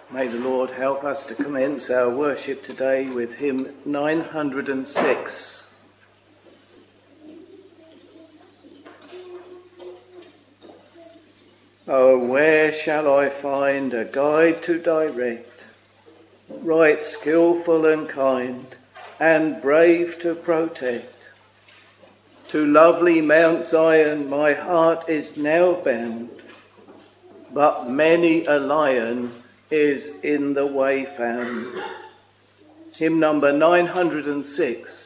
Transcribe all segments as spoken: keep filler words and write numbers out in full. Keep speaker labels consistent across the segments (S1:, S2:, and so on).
S1: May the Lord help us to commence our worship today with hymn nine hundred six. Oh, where shall I find a guide to direct, right skillful and kind, and brave to protect? To lovely Mount Zion my heart is now bound, but many a lion is in the way found. Hymn number nine hundred six.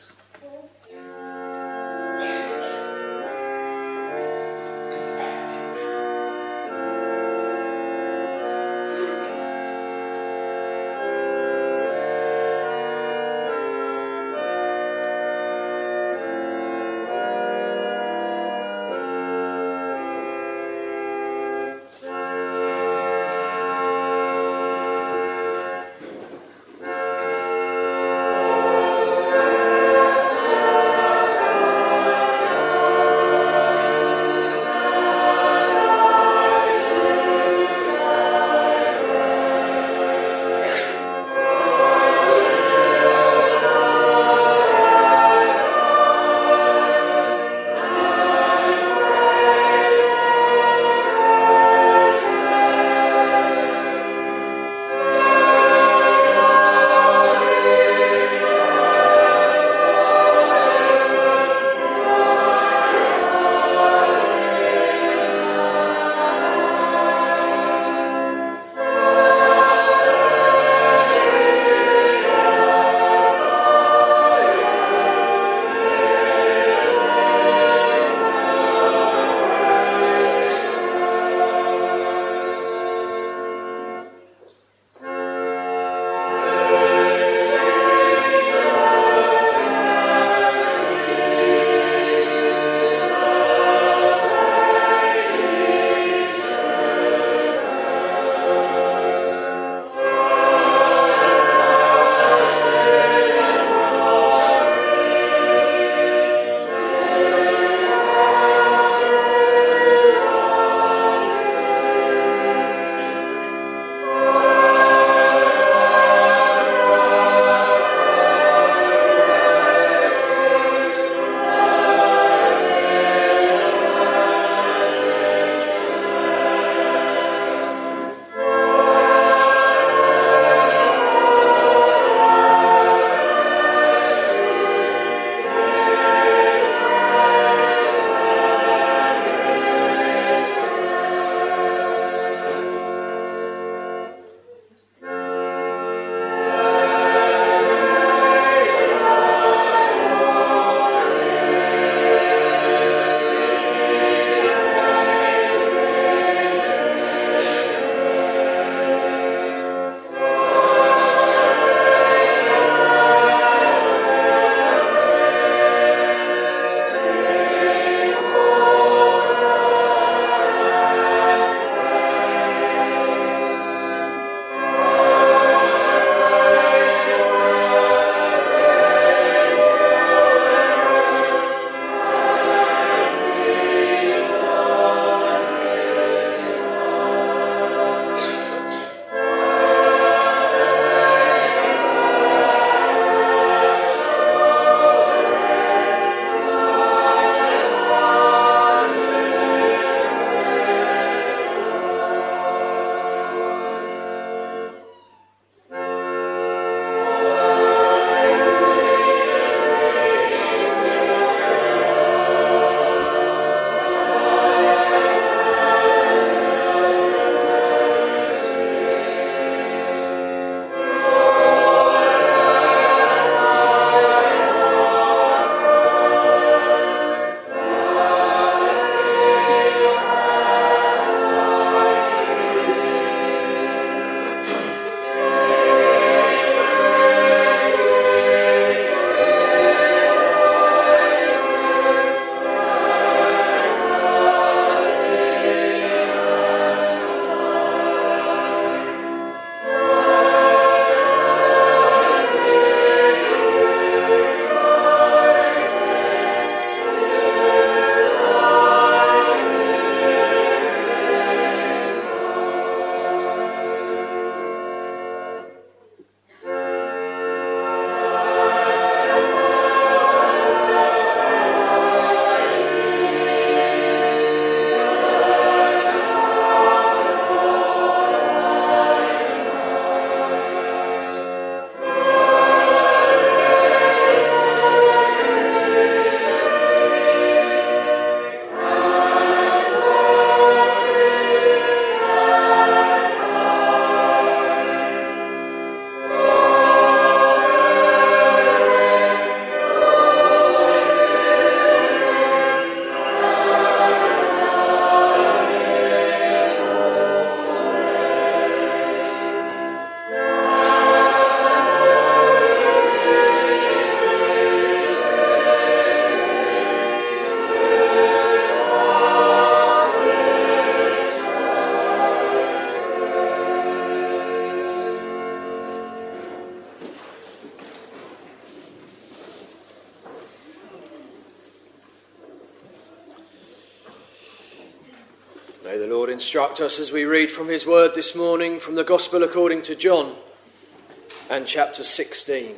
S2: instruct us as we read from his word this morning from the Gospel according to John and chapter sixteen.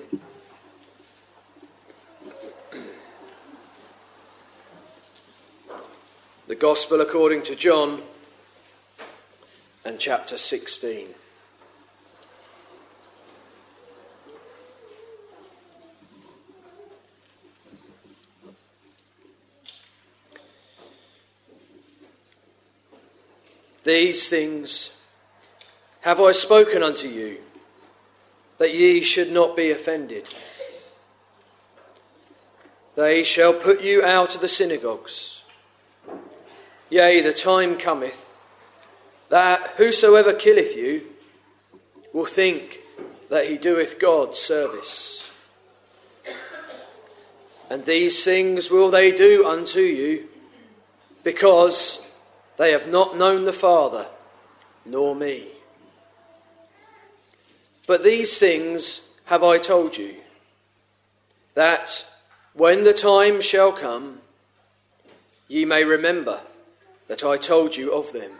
S2: The Gospel according to John and chapter sixteen. These things have I spoken unto you, that ye should not be offended. They shall put you out of the synagogues. Yea, the time cometh, that whosoever killeth you will think that he doeth God service. And these things will they do unto you, because they have not known the Father, nor me. But these things have I told you, that when the time shall come, ye may remember that I told you of them.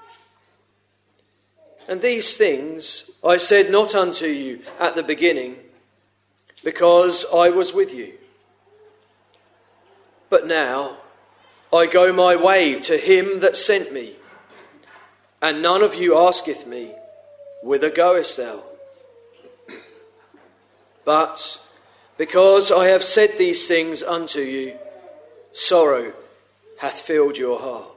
S2: And these things I said not unto you at the beginning, because I was with you. But now I go my way to him that sent me, and none of you asketh me, whither goest thou? But because I have said these things unto you, sorrow hath filled your heart.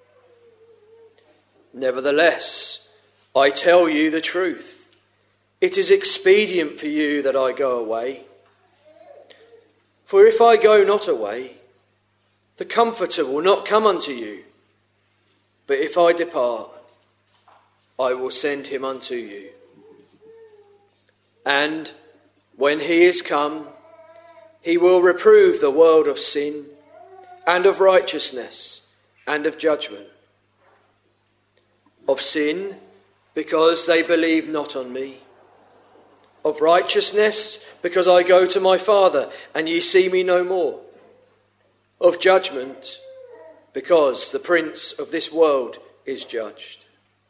S2: Nevertheless, I tell you the truth. It is expedient for you that I go away. For if I go not away, the Comforter will not come unto you. But if I depart, I will send him unto you. And when he is come, he will reprove the world of sin, and of righteousness, and of judgment. Of sin, because they believe not on me. Of righteousness, because I go to my Father, and ye see me no more. Of judgment, because the prince of this world is judged.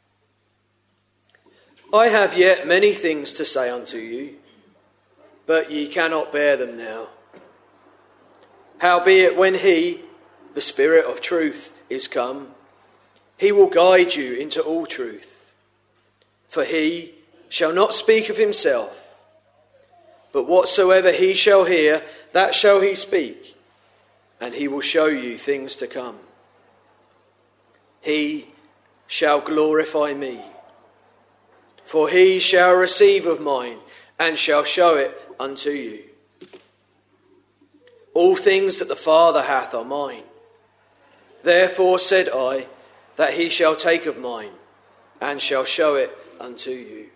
S2: I have yet many things to say unto you, but ye cannot bear them now. Howbeit when he, the Spirit of truth, is come, he will guide you into all truth. For he shall not speak of himself, but whatsoever he shall hear, that shall he speak, and he will show you things to come. He shall glorify me, for he shall receive of mine, and shall show it unto you. All things that the Father hath are mine. Therefore said I, that he shall take of mine, and shall show it unto you.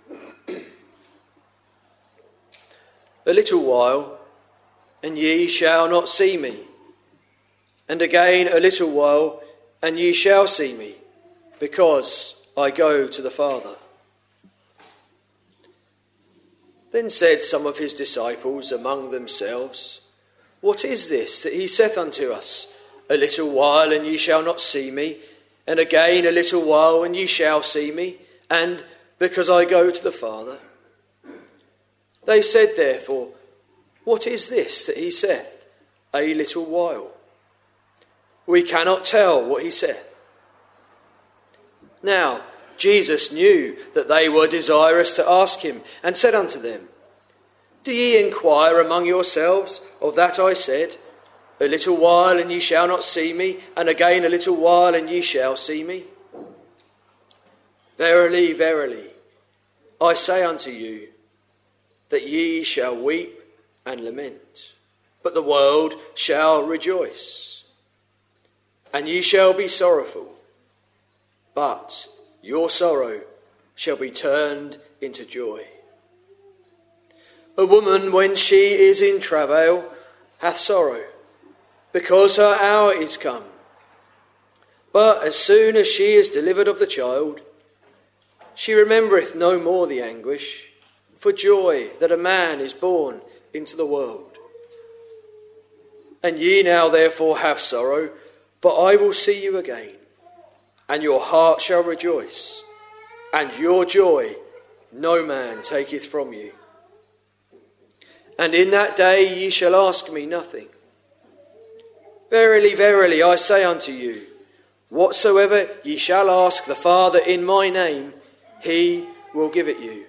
S2: A little while, and ye shall not see me. And again a little while, and ye shall see me, because I go to the Father. Then said some of his disciples among themselves, What is this that he saith unto us? A little while, and ye shall not see me, and again a little while, and ye shall see me, and because I go to the Father. They said therefore, What is this that he saith? A little while. We cannot tell what he saith. Now Jesus knew that they were desirous to ask him, and said unto them, Do ye inquire among yourselves of that I said, A little while, and ye shall not see me, and again a little while, and ye shall see me? Verily, verily, I say unto you, that ye shall weep and lament, but the world shall rejoice. And ye shall be sorrowful, but your sorrow shall be turned into joy. A woman, when she is in travail, hath sorrow, because her hour is come. But as soon as she is delivered of the child, she remembereth no more the anguish, for joy that a man is born into the world. And ye now therefore have sorrow, but I will see you again, and your heart shall rejoice, and your joy no man taketh from you. And in that day ye shall ask me nothing. Verily, verily, I say unto you, whatsoever ye shall ask the Father in my name, he will give it you.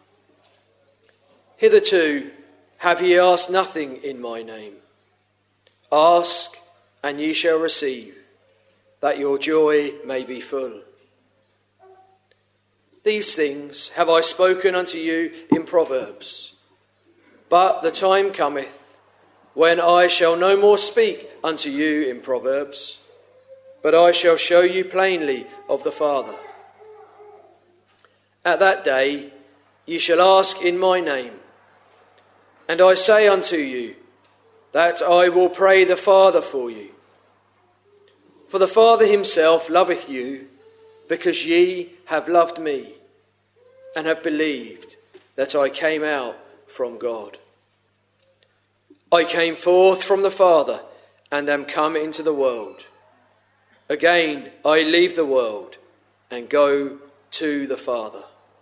S2: Hitherto have ye asked nothing in my name. Ask, and ye shall receive, that your joy may be full. These things have I spoken unto you in Proverbs. But the time cometh, when I shall no more speak unto you in Proverbs, but I shall show you plainly of the Father. At that day ye shall ask in my name. And I say unto you, that I will pray the Father for you. For the Father himself loveth you, because ye have loved me, and have believed that I came out from God. I came forth from the Father, and am come into the world. Again I leave the world, and go to the Father.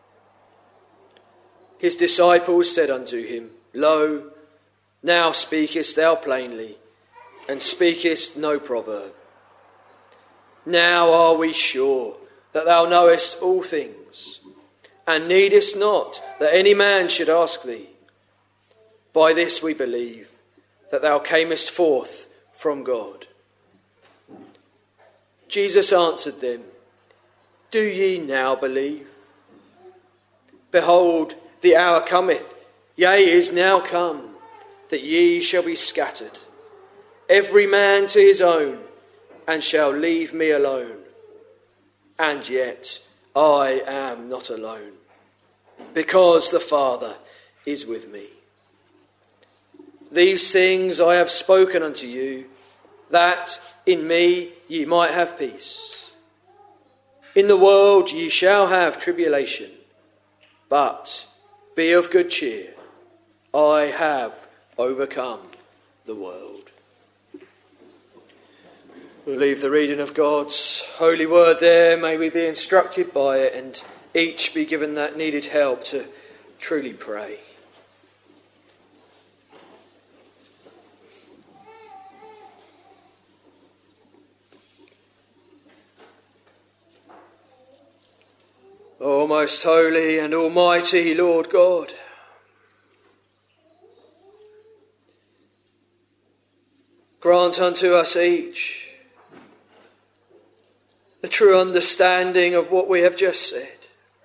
S2: His disciples said unto him, Lo, now speakest thou plainly, and speakest no proverb. Now are we sure that thou knowest all things, and needest not that any man should ask thee. By this we believe that thou camest forth from God. Jesus answered them, Do ye now believe? Behold, the hour cometh, yea, is now come, that ye shall be scattered, every man to his own, and shall leave me alone. And yet I am not alone, because the Father is with me. These things I have spoken unto you, that in me ye might have peace. In the world ye shall have tribulation, but be of good cheer. I have overcome the world. We'll leave the reading of God's holy word there. May we be instructed by it, and each be given that needed help to truly pray. O most holy and almighty Lord God, grant unto us each the true understanding of what we have just said.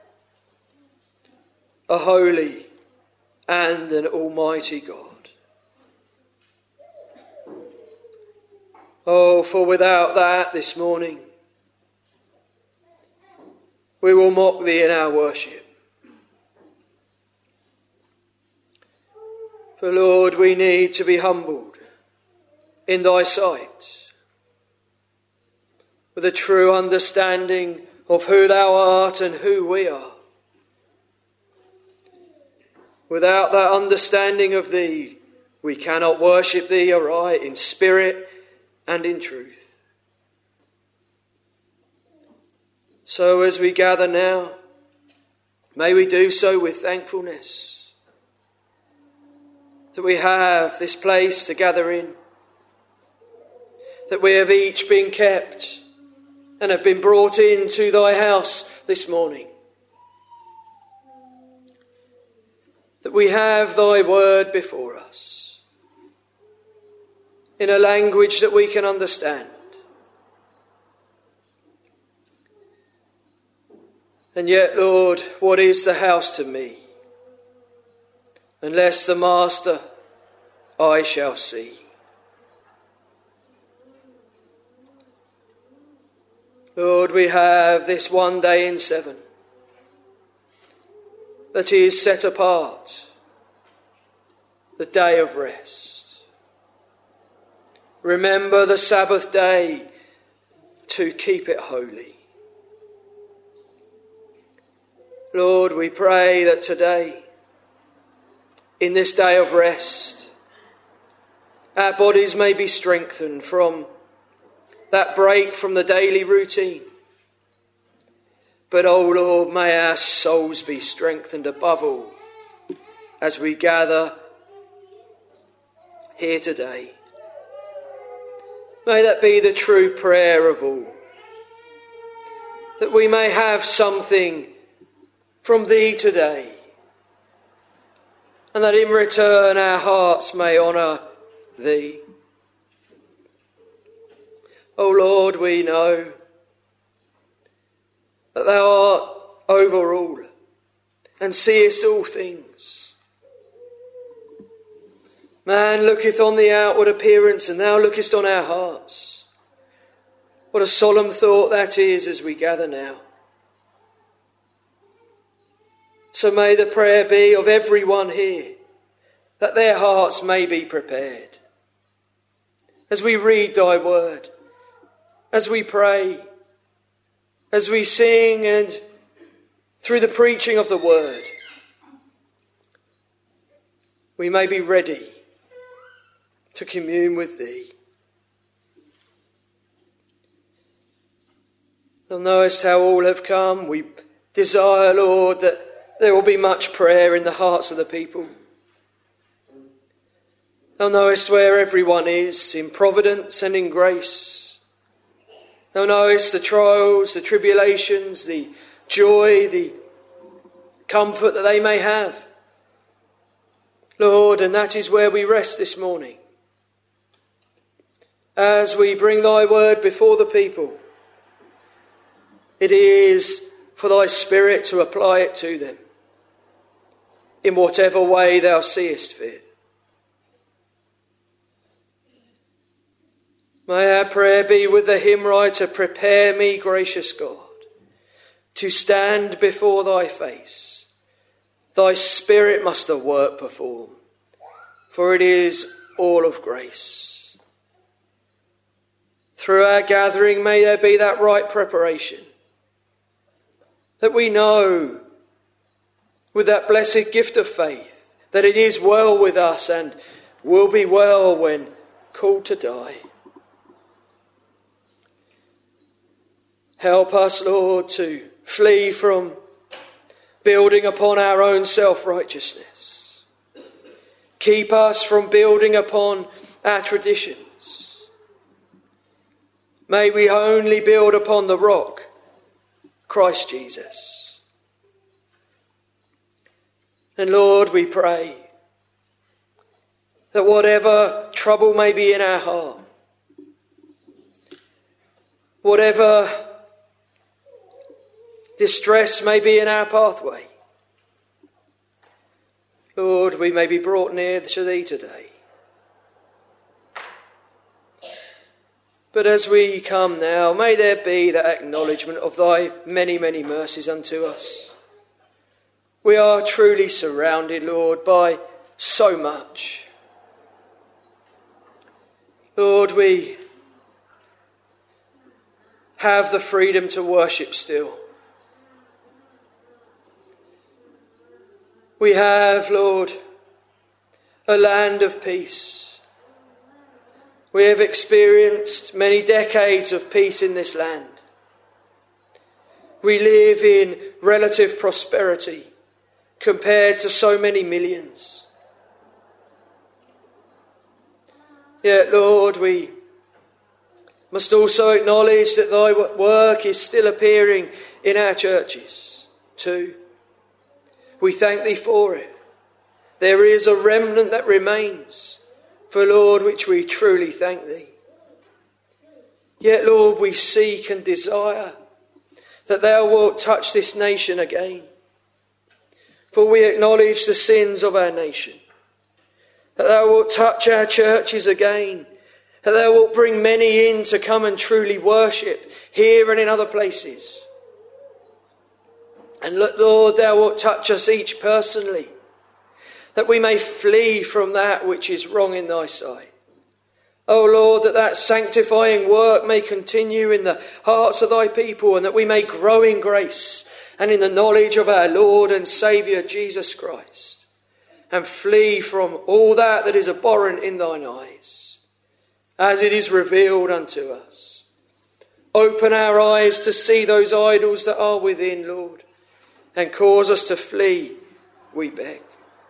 S2: A holy and an almighty God. Oh, for without that this morning, we will mock thee in our worship. For Lord, we need to be humbled in thy sight, with a true understanding of who thou art and who we are. Without that understanding of thee, we cannot worship thee aright in spirit and in truth. So as we gather now, may we do so with thankfulness that we have this place to gather in, that we have each been kept and have been brought into thy house this morning, that we have thy word before us in a language that we can understand. And yet, Lord, what is the house to me? Unless the Master I shall see. Lord, we have this one day in seven that is set apart, the day of rest. Remember the Sabbath day to keep it holy. Lord, we pray that today, in this day of rest, our bodies may be strengthened from that break from the daily routine, But, O Lord, may our souls be strengthened above all as we gather here today. May that be the true prayer of all, that we may have something from thee today, and that in return our hearts may honour thee. O Lord, we know that thou art over all and seest all things. Man looketh on the outward appearance, and thou lookest on our hearts. What a solemn thought that is as we gather now. So may the prayer be of everyone here, that their hearts may be prepared. As we read thy word, as we pray, as we sing, and through the preaching of the word, we may be ready to commune with thee. Thou knowest how all have come. We desire, Lord, that there will be much prayer in the hearts of the people. Thou knowest where everyone is, in providence and in grace. Thou knowest the trials, the tribulations, the joy, the comfort that they may have. Lord, and that is where we rest this morning. As we bring thy word before the people, it is for thy Spirit to apply it to them in whatever way thou seest fit. May our prayer be with the hymn writer, prepare me, gracious God, to stand before thy face. Thy Spirit must a work perform, for it is all of grace. Through our gathering may there be that right preparation, that we know with that blessed gift of faith that it is well with us and will be well when called to die. Help us, Lord, to flee from building upon our own self-righteousness. Keep us from building upon our traditions. May we only build upon the rock, Christ Jesus. And Lord, we pray that whatever trouble may be in our heart, whatever distress may be in our pathway, Lord, we may be brought near to thee today. But as we come now, may there be that acknowledgement of thy many, many mercies unto us. We are truly surrounded, Lord, by so much. Lord, we have the freedom to worship still. We have, Lord, a land of peace. We have experienced many decades of peace in this land. We live in relative prosperity compared to so many millions. Yet, Lord, we must also acknowledge that thy work is still appearing in our churches too. We thank thee for it. There is a remnant that remains, for Lord, which we truly thank thee. Yet, Lord, we seek and desire that thou wilt touch this nation again. For we acknowledge the sins of our nation. That thou wilt touch our churches again. That thou wilt bring many in to come and truly worship here and in other places. And Lord, thou wilt touch us each personally, that we may flee from that which is wrong in thy sight. O Lord, that that sanctifying work may continue in the hearts of thy people, and that we may grow in grace and in the knowledge of our Lord and Saviour Jesus Christ, and flee from all that that is abhorrent in thine eyes, as it is revealed unto us. Open our eyes to see those idols that are within, Lord, and cause us to flee, we beg.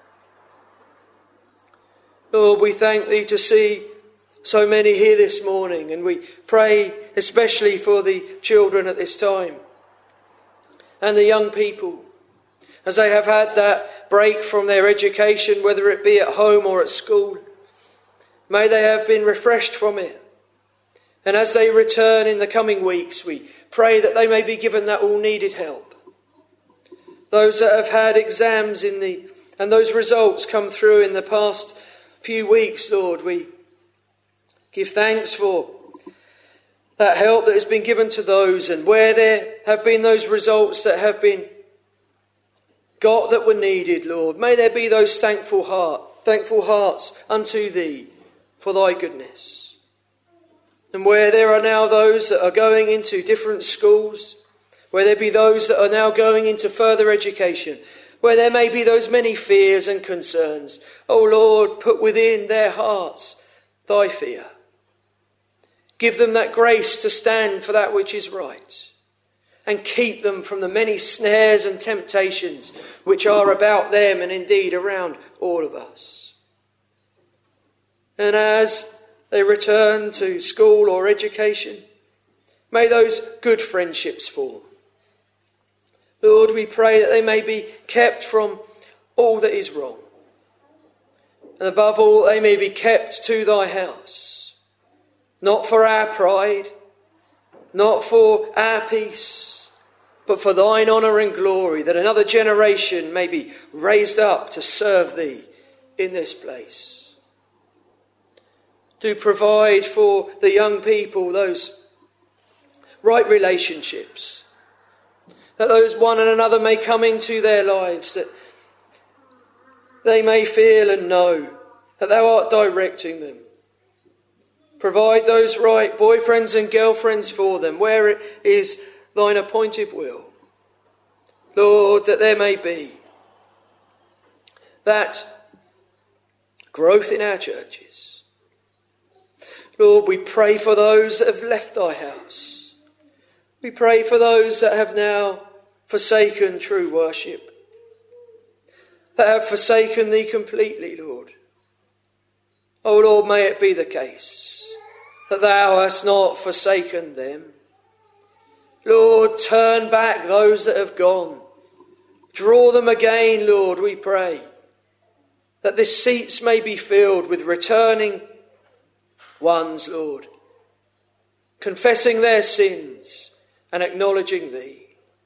S2: Lord, we thank thee to see so many here this morning, and we pray especially for the children at this time and the young people as they have had that break from their education, whether it be at home or at school. May they have been refreshed from it. And as they return in the coming weeks, we pray that they may be given that all needed help. Those that have had exams in the and those results come through in the past few weeks, Lord, we give thanks for that help that has been given to those, and where there have been those results that have been got that were needed, Lord, may there be those thankful heart, thankful hearts unto thee for thy goodness. And where there are now those that are going into different schools, where there be those that are now going into further education, where there may be those many fears and concerns, O Lord, put within their hearts thy fear. Give them that grace to stand for that which is right, and keep them from the many snares and temptations which are about them and indeed around all of us. And as they return to school or education, may those good friendships form. Lord, we pray that they may be kept from all that is wrong. And above all, they may be kept to thy house, not for our pride, not for our peace, but for thine honour and glory, that another generation may be raised up to serve thee in this place. To provide for the young people those right relationships, that those one and another may come into their lives, that they may feel and know that thou art directing them. Provide those right boyfriends and girlfriends for them, where it is thine appointed will. Lord, that there may be that growth in our churches. Lord, we pray for those that have left thy house. We pray for those that have now forsaken true worship, that have forsaken thee completely, Lord. Oh Lord, may it be the case that thou hast not forsaken them. Lord, turn back those that have gone. Draw them again, Lord, we pray, that the seats may be filled with returning ones, Lord, confessing their sins and acknowledging thee.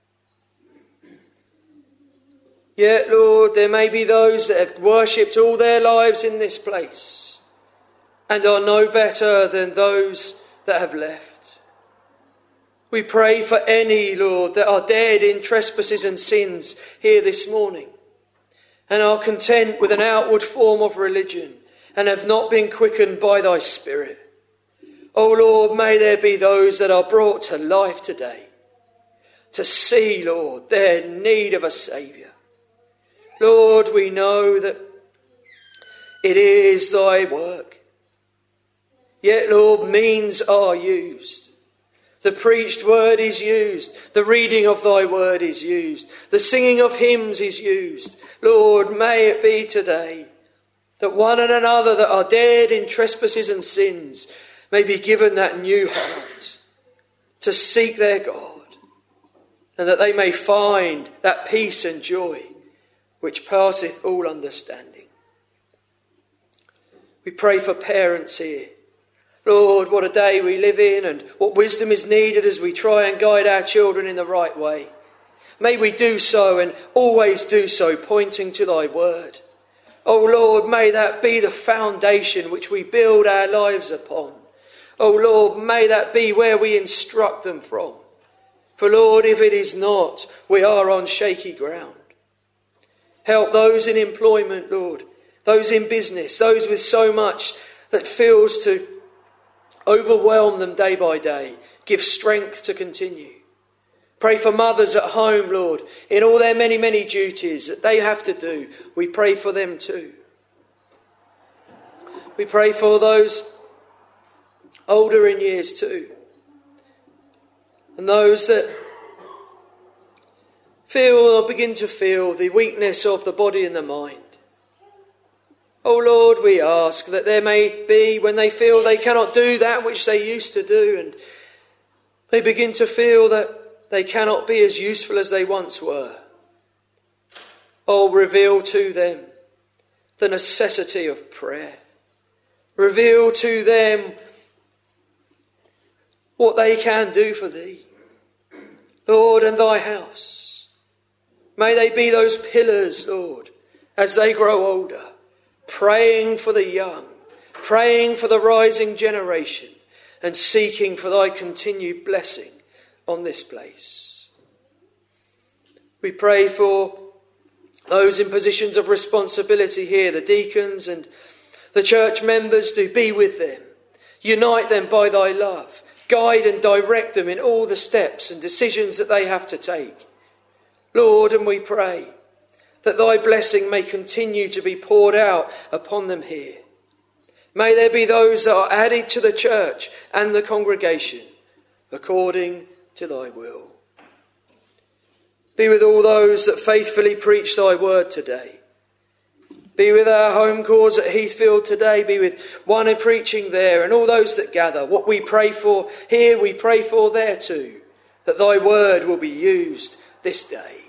S2: Yet, Lord, there may be those that have worshipped all their lives in this place and are no better than those that have left. We pray for any, Lord, that are dead in trespasses and sins here this morning and are content with an outward form of religion and have not been quickened by thy Spirit. O Lord, may there be those that are brought to life today to see, Lord, their need of a Saviour. Lord, we know that it is thy work. Yet, Lord, means are used. The preached word is used. The reading of thy word is used. The singing of hymns is used. Lord, may it be today that one and another that are dead in trespasses and sins may be given that new heart to seek their God, and that they may find that peace and joy which passeth all understanding. We pray for parents here. Lord, what a day we live in, and what wisdom is needed as we try and guide our children in the right way. May we do so, and always do so, pointing to thy word. Oh Lord, may that be the foundation which we build our lives upon. Oh Lord, may that be where we instruct them from. For Lord, if it is not, we are on shaky ground. Help those in employment, Lord, those in business, those with so much that feels to overwhelm them day by day. Give strength to continue. Pray for mothers at home, Lord, in all their many, many duties that they have to do. We pray for them too. We pray for those older in years too. and those that feel or begin to feel the weakness of the body and the mind. Oh Lord, we ask that there may be, when they feel they cannot do that which they used to do, and they begin to feel that they cannot be as useful as they once were. Oh, reveal to them the necessity of prayer. Reveal to them what they can do for thee. Lord, and thy house. May they be those pillars, Lord, as they grow older, praying for the young, praying for the rising generation, and seeking for thy continued blessing on this place. We pray for those in positions of responsibility here, the deacons and the church members, do be with them. Unite them by thy love. Guide and direct them in all the steps and decisions that they have to take. Lord, and we pray that thy blessing may continue to be poured out upon them here. May there be those that are added to the church and the congregation according to thy will. Be with all those that faithfully preach thy word today. Be with our home cause at Heathfield today. Be with one in preaching there and all those that gather. What we pray for here, we pray for there too, that thy word will be used this day.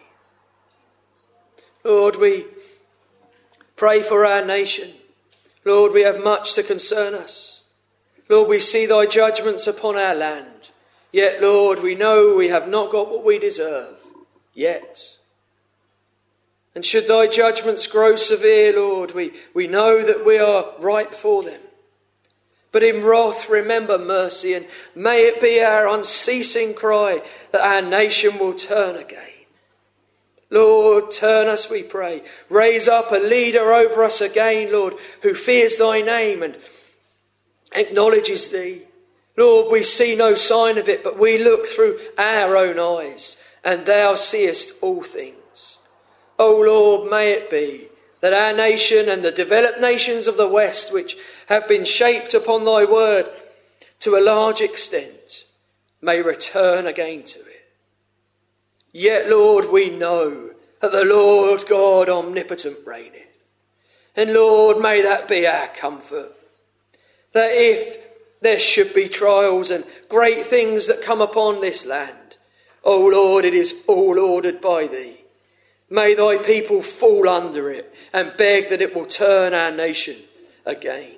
S2: Lord, we pray for our nation. Lord, we have much to concern us. Lord, we see thy judgments upon our land. Yet, Lord, we know we have not got what we deserve. Yet. And should thy judgments grow severe, Lord, we, we know that we are ripe for them. But in wrath remember mercy, and may it be our unceasing cry that our nation will turn again. Lord, turn us, we pray. Raise up a leader over us again, Lord, who fears thy name and acknowledges thee. Lord, we see no sign of it, but we look through our own eyes, and thou seest all things. O Lord, may it be that our nation and the developed nations of the West, which have been shaped upon thy word to a large extent, may return again to it. Yet, Lord, we know that the Lord God omnipotent reigneth. And Lord, may that be our comfort. That if there should be trials and great things that come upon this land, O Lord, it is all ordered by thee. May thy people fall under it and beg that it will turn our nation again.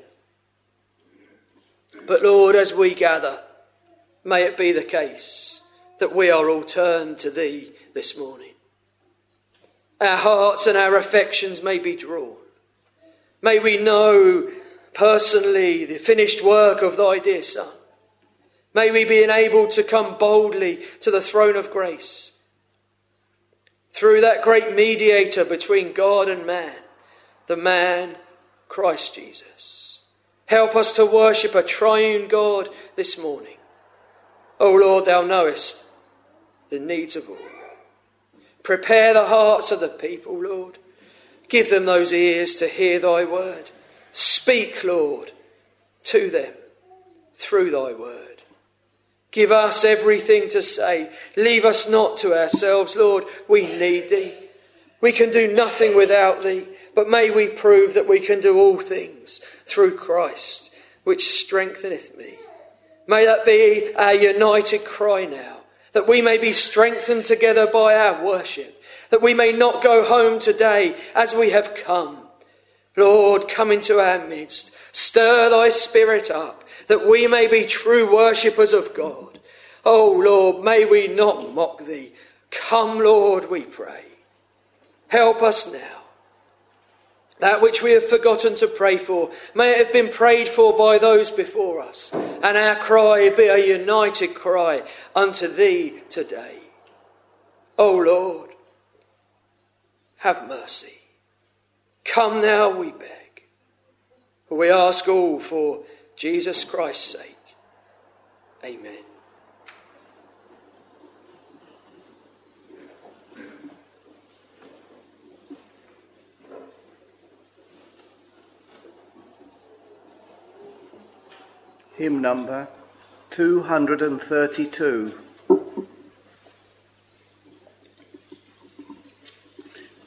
S2: But Lord, as we gather, may it be the case that we are all turned to thee this morning. Our hearts and our affections may be drawn. May we know personally the finished work of thy dear Son. May we be enabled to come boldly to the throne of grace through that great mediator between God and man, the man Christ Jesus. Help us to worship a triune God this morning. O Lord, thou knowest the needs of all. Prepare the hearts of the people, Lord. Give them those ears to hear thy word. Speak, Lord, to them through thy word. Give us everything to say. Leave us not to ourselves, Lord. We need thee. We can do nothing without thee, but may we prove that we can do all things through Christ, which strengtheneth me. May that be our united cry now, that we may be strengthened together by our worship, that we may not go home today as we have come. Lord, come into our midst. Stir thy spirit up, that we may be true worshippers of God. Oh Lord, may we not mock thee. Come, Lord, we pray. Help us now. That which we have forgotten to pray for, may it have been prayed for by those before us, and our cry be a united cry unto thee today. O Lord, have mercy. Come now, we beg. For we ask all for Jesus Christ's sake. Amen.
S1: Hymn number two hundred thirty-two.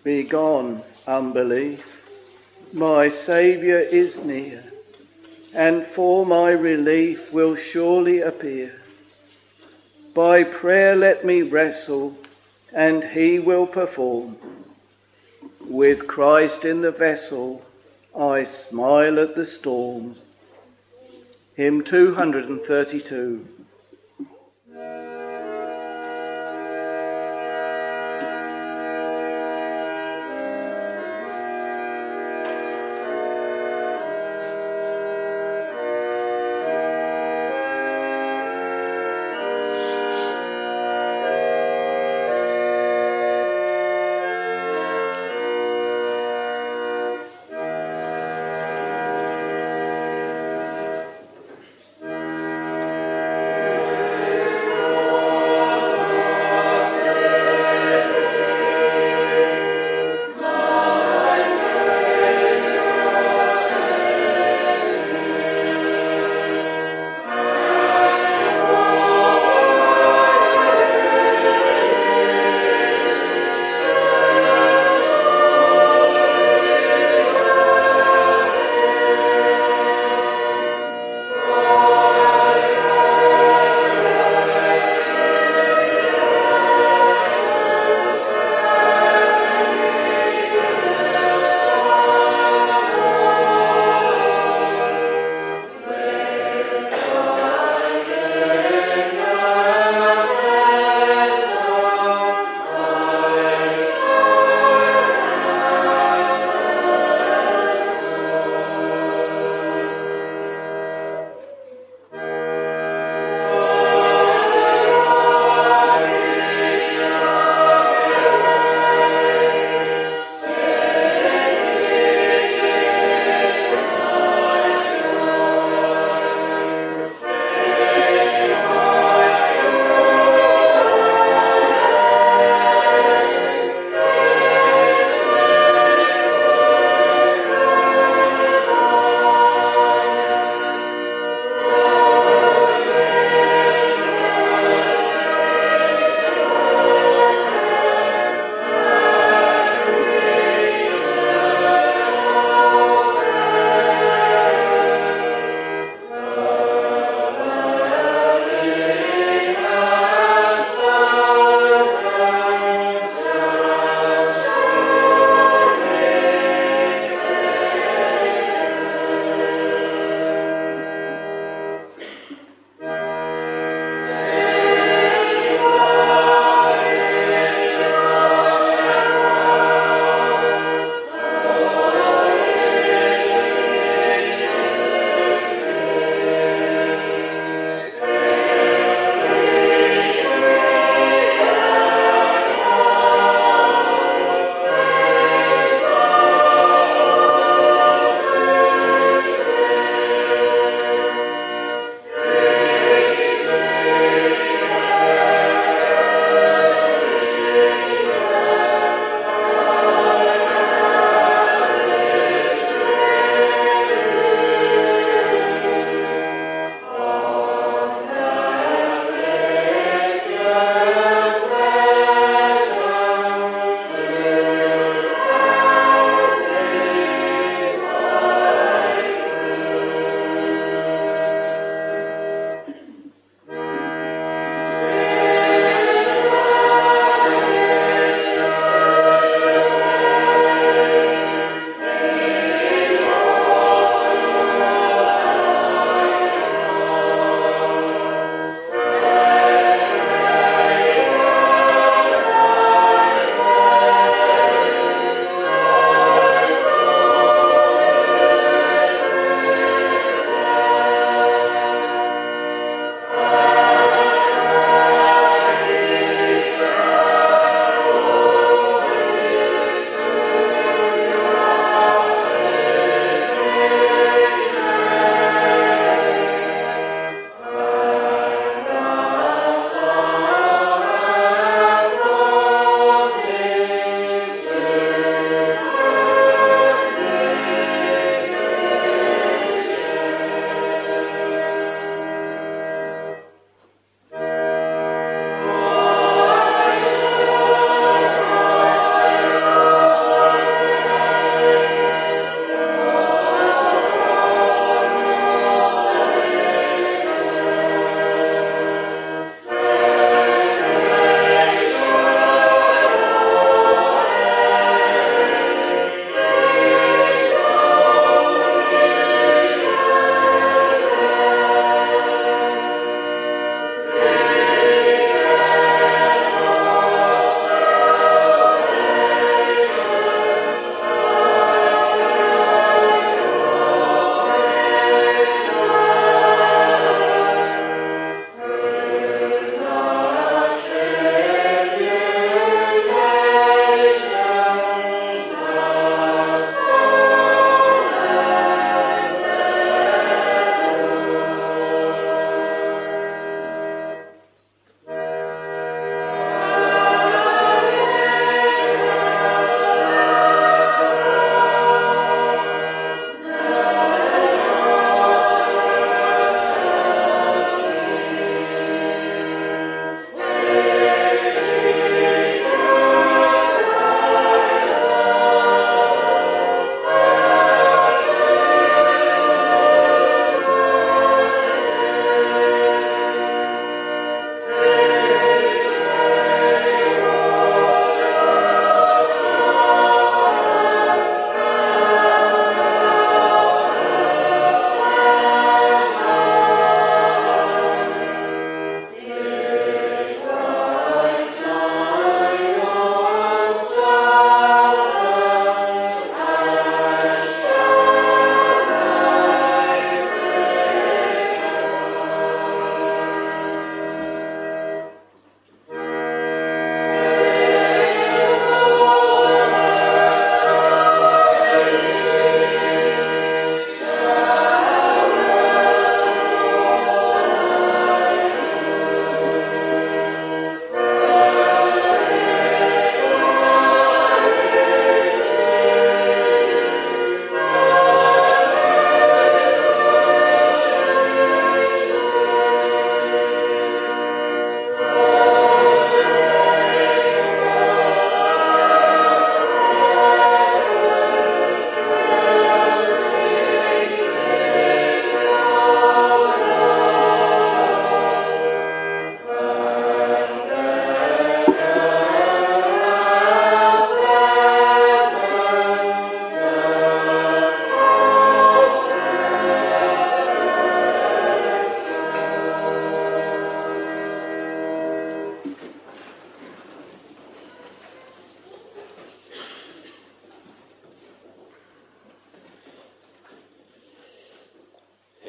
S1: Begone, unbelief, my Saviour is near, and for my relief will surely appear. By prayer let me wrestle, and he will perform. With Christ in the vessel, I smile at the storm. Hymn two thirty-two.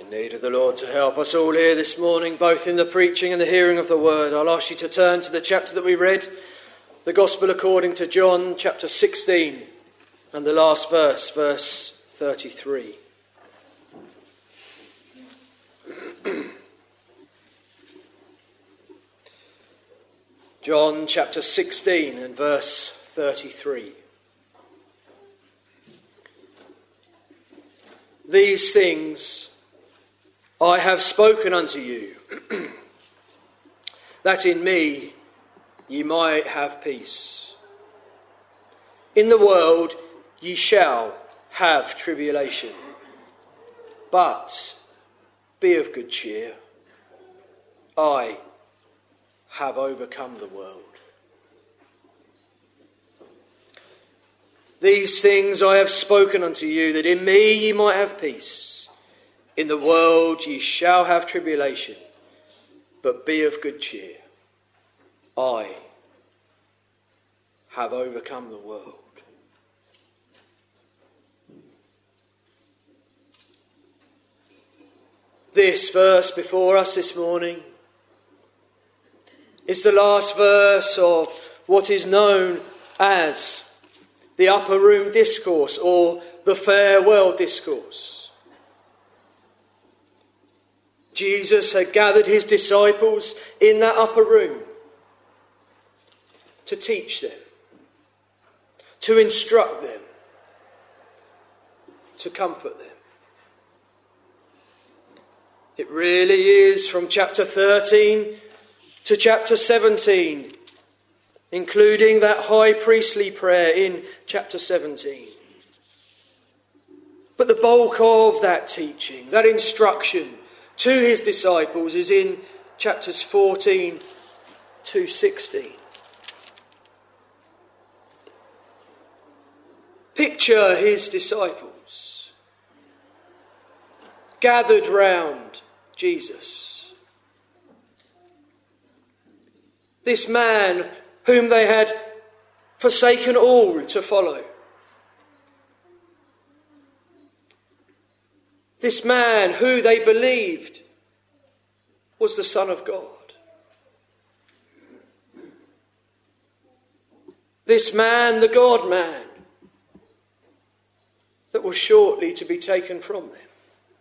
S2: Need of the Lord to help us all here this morning, both in the preaching and the hearing of the word. I'll ask you to turn to the chapter that we read, the Gospel according to John, chapter sixteen, and the last verse, verse thirty-three. John chapter sixteen and verse thirty-three. These things I have spoken unto you, that in me ye might have peace. In the world ye shall have tribulation, but be of good cheer. I have overcome the world. These things I have spoken unto you, that in me ye might have peace. In the world ye shall have tribulation, but be of good cheer. I have overcome the world. This verse before us this morning is the last verse of what is known as the Upper Room Discourse, or the Farewell Discourse. Jesus had gathered his disciples in that upper room to teach them, to instruct them, to comfort them. It really is from chapter thirteen to chapter seventeen, including that high priestly prayer in chapter seventeen. But the bulk of that teaching, that instruction to his disciples, is in chapters fourteen to sixteen. Picture his disciples gathered round Jesus. This man whom they had forsaken all to follow. This man who they believed was the Son of God. This man, the God-man, that was shortly to be taken from them.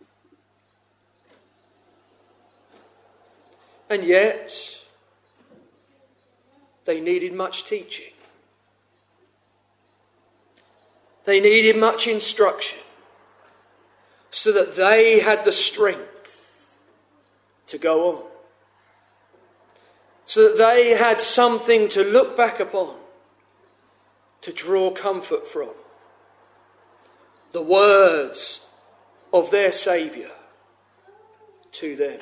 S2: And yet, they needed much teaching. They needed much instruction so that they had the strength to go on. So that they had something to look back upon, to draw comfort from. The words of their Saviour to them.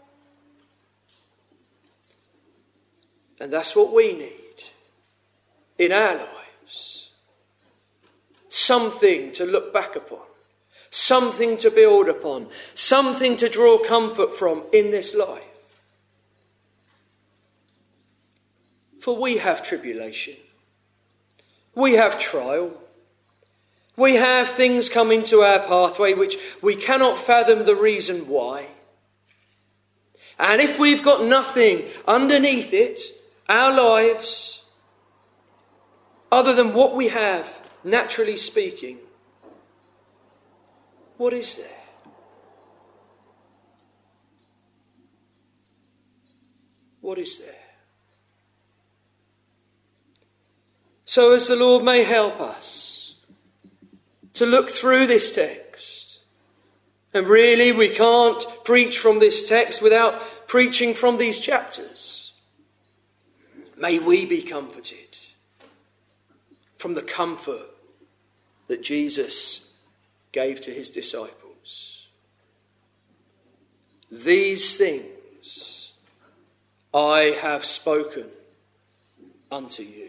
S2: And that's what we need in our lives. Something to look back upon. Something to build upon. Something to draw comfort from in this life. For we have tribulation. We have trial. We have things come into our pathway which we cannot fathom the reason why. And if we've got nothing underneath it, our lives, other than what we have, naturally speaking, what is there? What is there? So as the Lord may help us to look through this text, and really we can't preach from this text without preaching from these chapters. May we be comforted from the comfort that Jesus gave to his disciples. These things I have spoken unto you.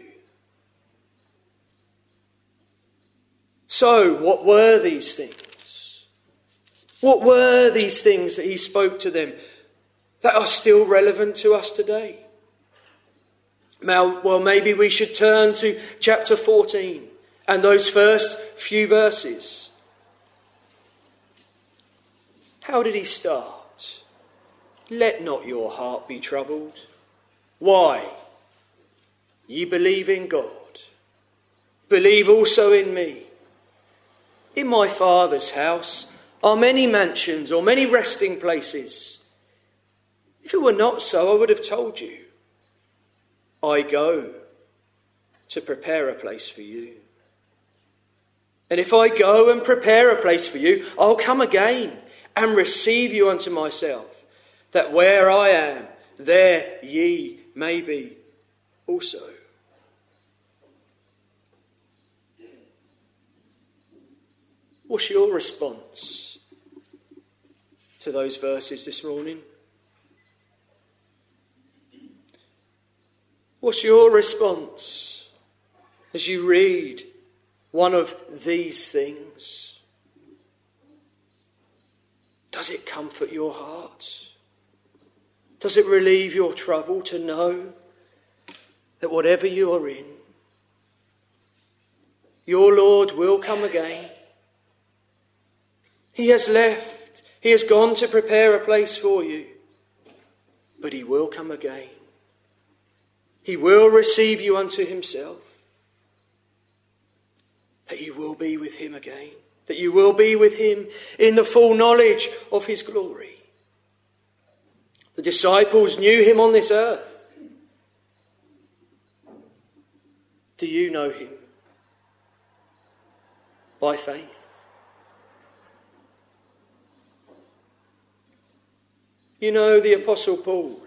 S2: So, what were these things? What were these things that he spoke to them that are still relevant to us today? Now, well, maybe we should turn to chapter fourteen and those first few verses. How did he start? Let not your heart be troubled. Why? Ye believe in God. Believe also in me. In my Father's house are many mansions or many resting places. If it were not so, I would have told you. I go to prepare a place for you. And if I go and prepare a place for you, I'll come again and receive you unto myself, that where I am, there ye may be also. What's your response to those verses this morning? What's your response as you read one of these things? Does it comfort your heart? Does it relieve your trouble to know that whatever you are in, your Lord will come again? He has left. He has gone to prepare a place for you. But he will come again. He will receive you unto himself. That you will be with him again. That you will be with him in the full knowledge of his glory. The disciples knew him on this earth. Do you know him? By faith. You know, the Apostle Paul,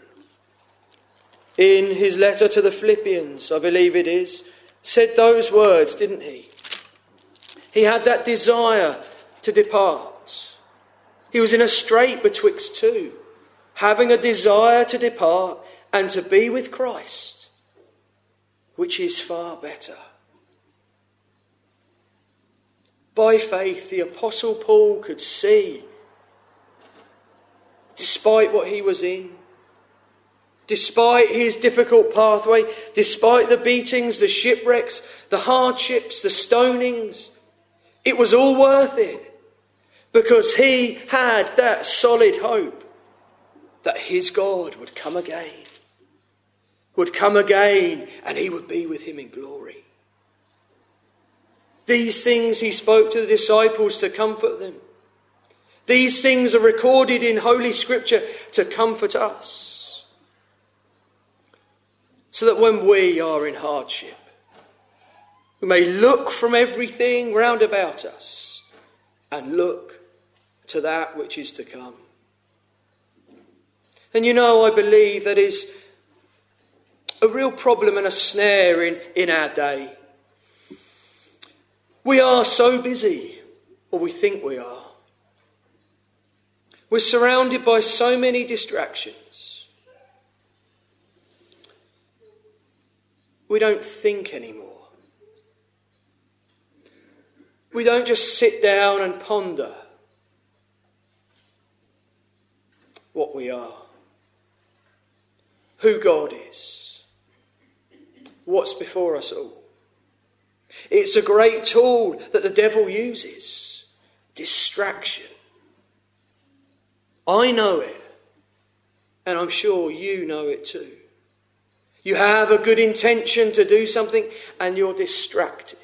S2: in his letter to the Philippians, I believe it is, said those words, didn't he? He had that desire to depart. He was in a strait betwixt two, having a desire to depart and to be with Christ, which is far better. By faith, the Apostle Paul could see, despite what he was in, despite his difficult pathway, despite the beatings, the shipwrecks, the hardships, the stonings, it was all worth it because he had that solid hope that his God would come again, would come again and he would be with him in glory. These things he spoke to the disciples to comfort them. These things are recorded in Holy Scripture to comfort us. So that when we are in hardship, we may look from everything round about us and look to that which is to come. And you know, I believe that is a real problem and a snare in, in our day. We are so busy, or we think we are. We're surrounded by so many distractions. We don't think anymore. We don't just sit down and ponder what we are, who God is, what's before us all. It's a great tool that the devil uses. Distraction. I know it, and I'm sure you know it too. You have a good intention to do something, and you're distracted.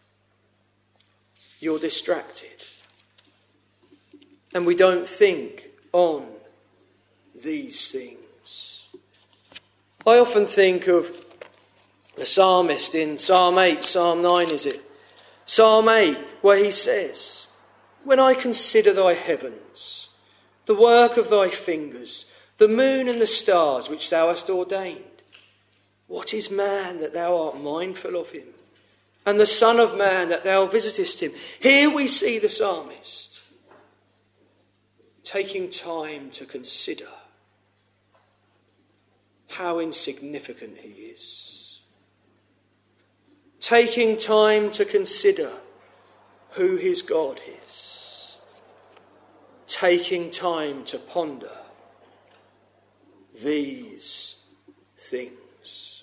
S2: You're distracted. And we don't think on these things. I often think of the psalmist in Psalm eight, Psalm nine is it? Psalm eight, where he says, "When I consider thy heavens, the work of thy fingers, the moon and the stars which thou hast ordained, what is man that thou art mindful of him? And the Son of Man that thou visitest him?" Here we see the psalmist taking time to consider how insignificant he is. Taking time to consider who his God is. Taking time to ponder these things.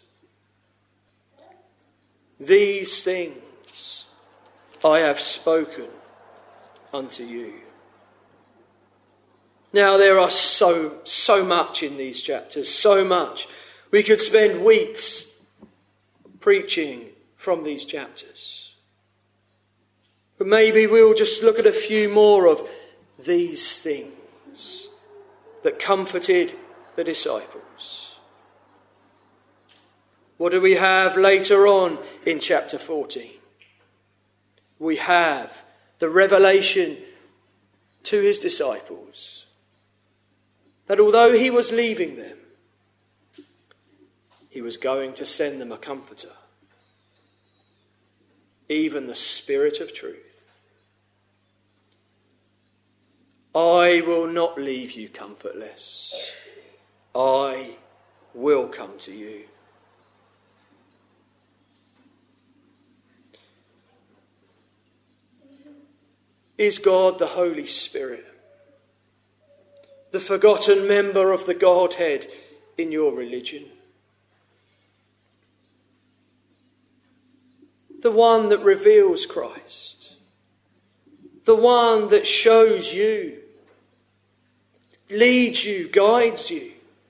S2: These things I have spoken unto you. Now, there are so, so much in these chapters, so much. We could spend weeks preaching from these chapters. But maybe we'll just look at a few more of these things that comforted the disciples. What do we have later on in chapter fourteen? We have the revelation to his disciples that although he was leaving them, he was going to send them a comforter, even the Spirit of truth. I will not leave you comfortless. I will come to you. Is God the Holy Spirit, the forgotten member of the Godhead in your religion? The one that reveals Christ, the one that shows you, leads you, guides you,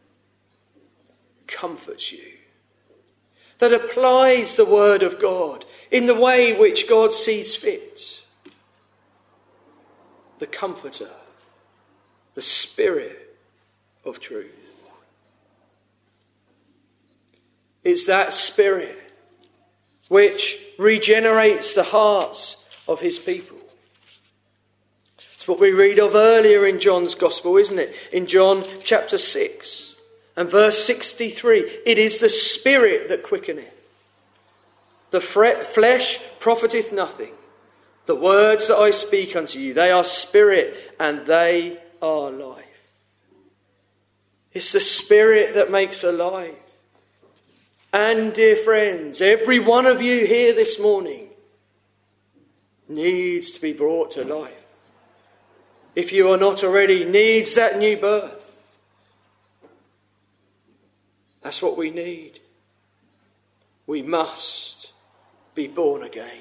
S2: comforts you, that applies the word of God in the way which God sees fit. The Comforter, the Spirit of truth. It's that Spirit which regenerates the hearts of his people. It's what we read of earlier in John's Gospel, isn't it? In John chapter six and verse sixty-three. It is the Spirit that quickeneth. The flesh profiteth nothing. The words that I speak unto you, they are spirit and they are life. It's the Spirit that makes alive. And dear friends, every one of you here this morning needs to be brought to life. If you are not already, needs that new birth. That's what we need. We must be born again.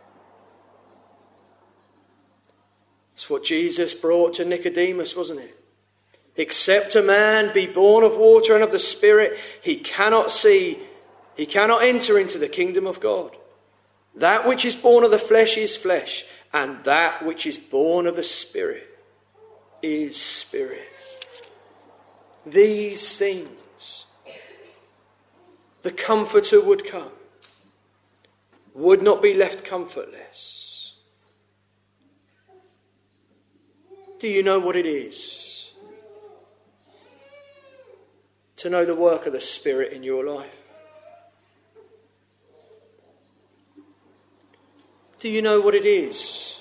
S2: It's what Jesus brought to Nicodemus, wasn't it? Except a man be born of water and of the Spirit, he cannot see, he cannot enter into the kingdom of God. That which is born of the flesh is flesh, and that which is born of the Spirit is spirit. These things, the Comforter would come, would not be left comfortless. Do you know what it is to know the work of the Spirit in your life? Do you know what it is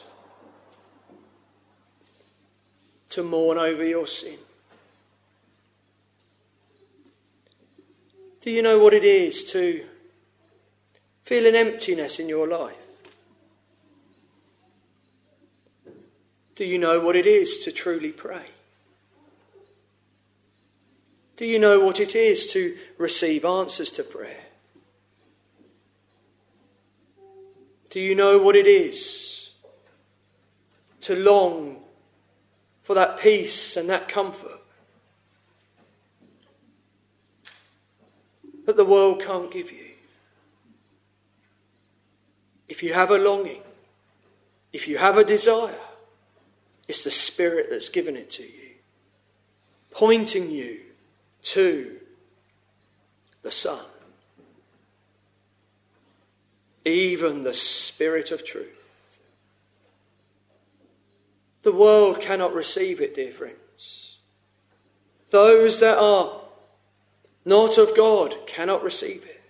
S2: to mourn over your sin? Do you know what it is to feel an emptiness in your life? Do you know what it is to truly pray? Do you know what it is to receive answers to prayer? Do you know what it is to long for that peace and that comfort that the world can't give you? If you have a longing, if you have a desire, it's the Spirit that's given it to you, pointing you to the Son, even the Spirit of truth. The world cannot receive it, dear friends. Those that are not of God cannot receive it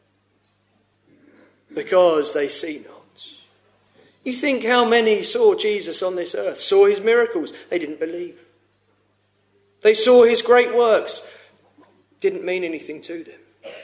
S2: because they see not. You think how many saw Jesus on this earth, saw his miracles, they didn't believe. They saw his great works, didn't mean anything to them.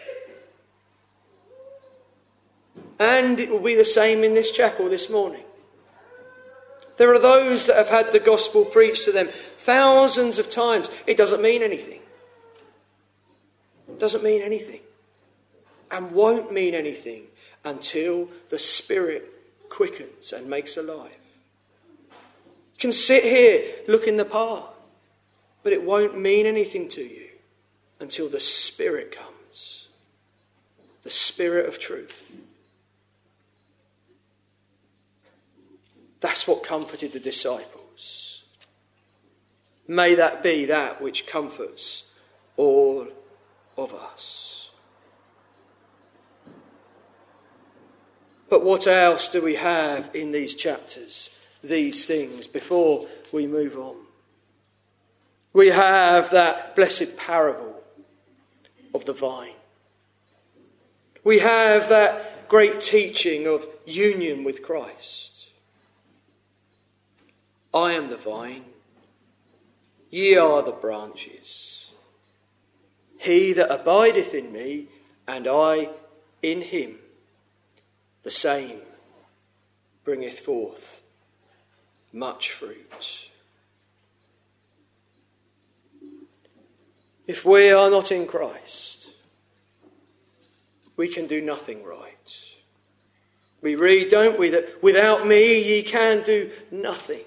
S2: And it will be the same in this chapel this morning. There are those that have had the gospel preached to them thousands of times. It doesn't mean anything. It doesn't mean anything. And won't mean anything until the Spirit quickens and makes alive. You can sit here looking the part. But it won't mean anything to you until the Spirit comes. The Spirit of truth. That's what comforted the disciples. May that be that which comforts all of us. But what else do we have in these chapters? These things before we move on. We have that blessed parable of the vine. We have that great teaching of union with Christ. I am the vine, ye are the branches. He that abideth in me, and I in him, the same bringeth forth much fruit. If we are not in Christ, we can do nothing right. We read, don't we, that without me ye can do nothing.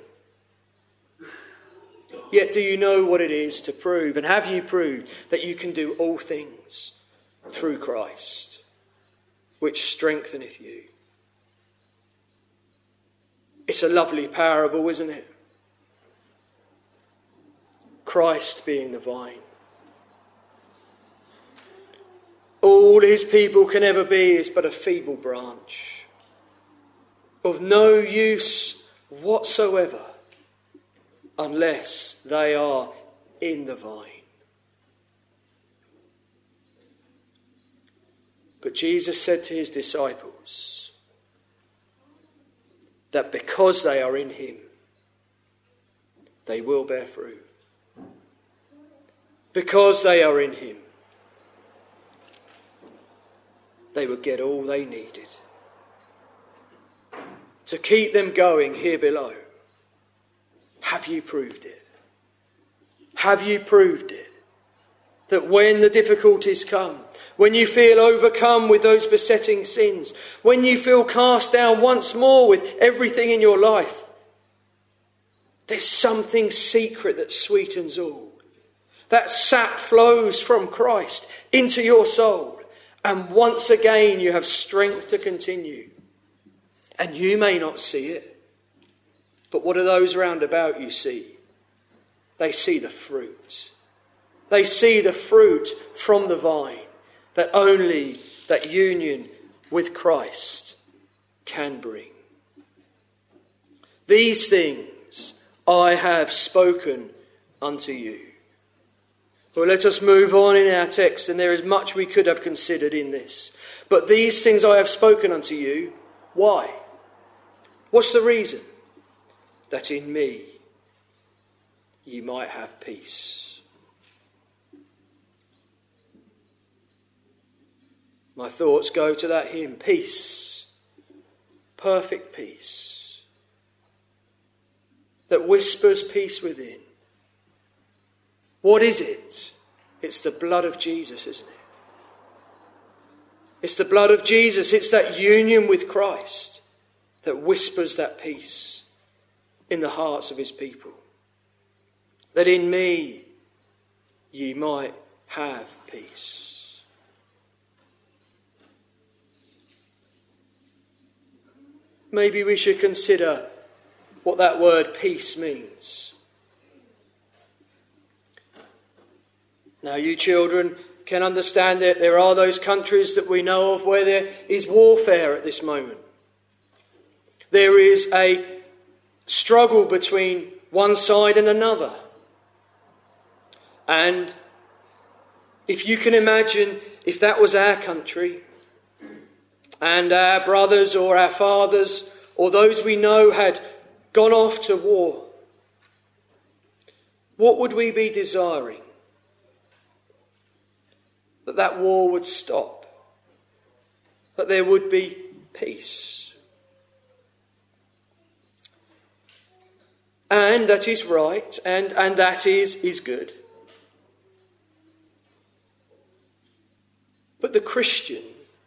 S2: Yet do you know what it is to prove, and have you proved that you can do all things through Christ, which strengtheneth you? It's a lovely parable, isn't it? Christ being the vine. All his people can ever be is but a feeble branch, of no use whatsoever, unless they are in the vine. But Jesus said to his disciples that because they are in him, they will bear fruit. Because they are in him, they would get all they needed to keep them going here below. Have you proved it? Have you proved it? That when the difficulties come, when you feel overcome with those besetting sins, when you feel cast down once more with everything in your life, there's something secret that sweetens all. That sap flows from Christ into your soul, and once again you have strength to continue. And you may not see it, but what do those round about you see? They see the fruit. They see the fruit from the vine that only that union with Christ can bring. These things I have spoken unto you. Well, let us move on in our text, and there is much we could have considered in this. But these things I have spoken unto you. Why? What's the reason? That in me ye might have peace. My thoughts go to that hymn, peace, perfect peace, that whispers peace within. What is it? It's the blood of Jesus, isn't it? It's the blood of Jesus. It's that union with Christ that whispers that peace in the hearts of his people. That in me ye might have peace. Maybe we should consider what that word peace means. Now, you children can understand that there are those countries that we know of where there is warfare at this moment. There is a struggle between one side and another. And if you can imagine, if that was our country, and our brothers or our fathers or those we know had gone off to war, what would we be desiring? That that war would stop. That there would be peace. And that is right, and, and that is, is good. But the Christian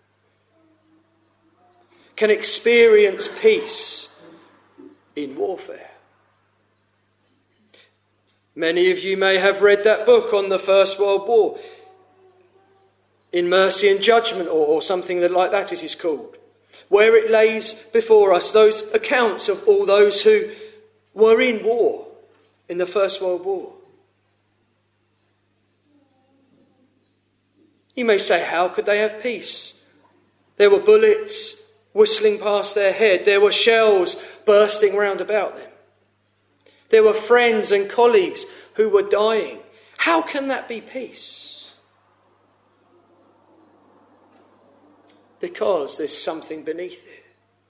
S2: can experience peace in warfare. Many of you may have read that book on the First World War, In Mercy and Judgment, or, or something that, like that it is called, where it lays before us those accounts of all those who were in war, in the First World War. You may say, how could they have peace? There were bullets whistling past their head. There were shells bursting round about them. There were friends and colleagues who were dying. How can that be peace? Because there's something beneath it.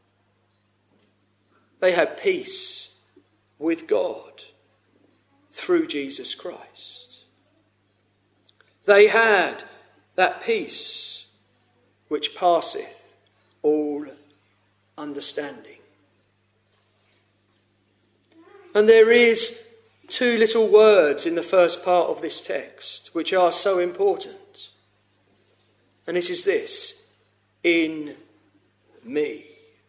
S2: They had peace with God through Jesus Christ. They had that peace which passeth all understanding. And there is two little words in the first part of this text which are so important. And it is this: in me.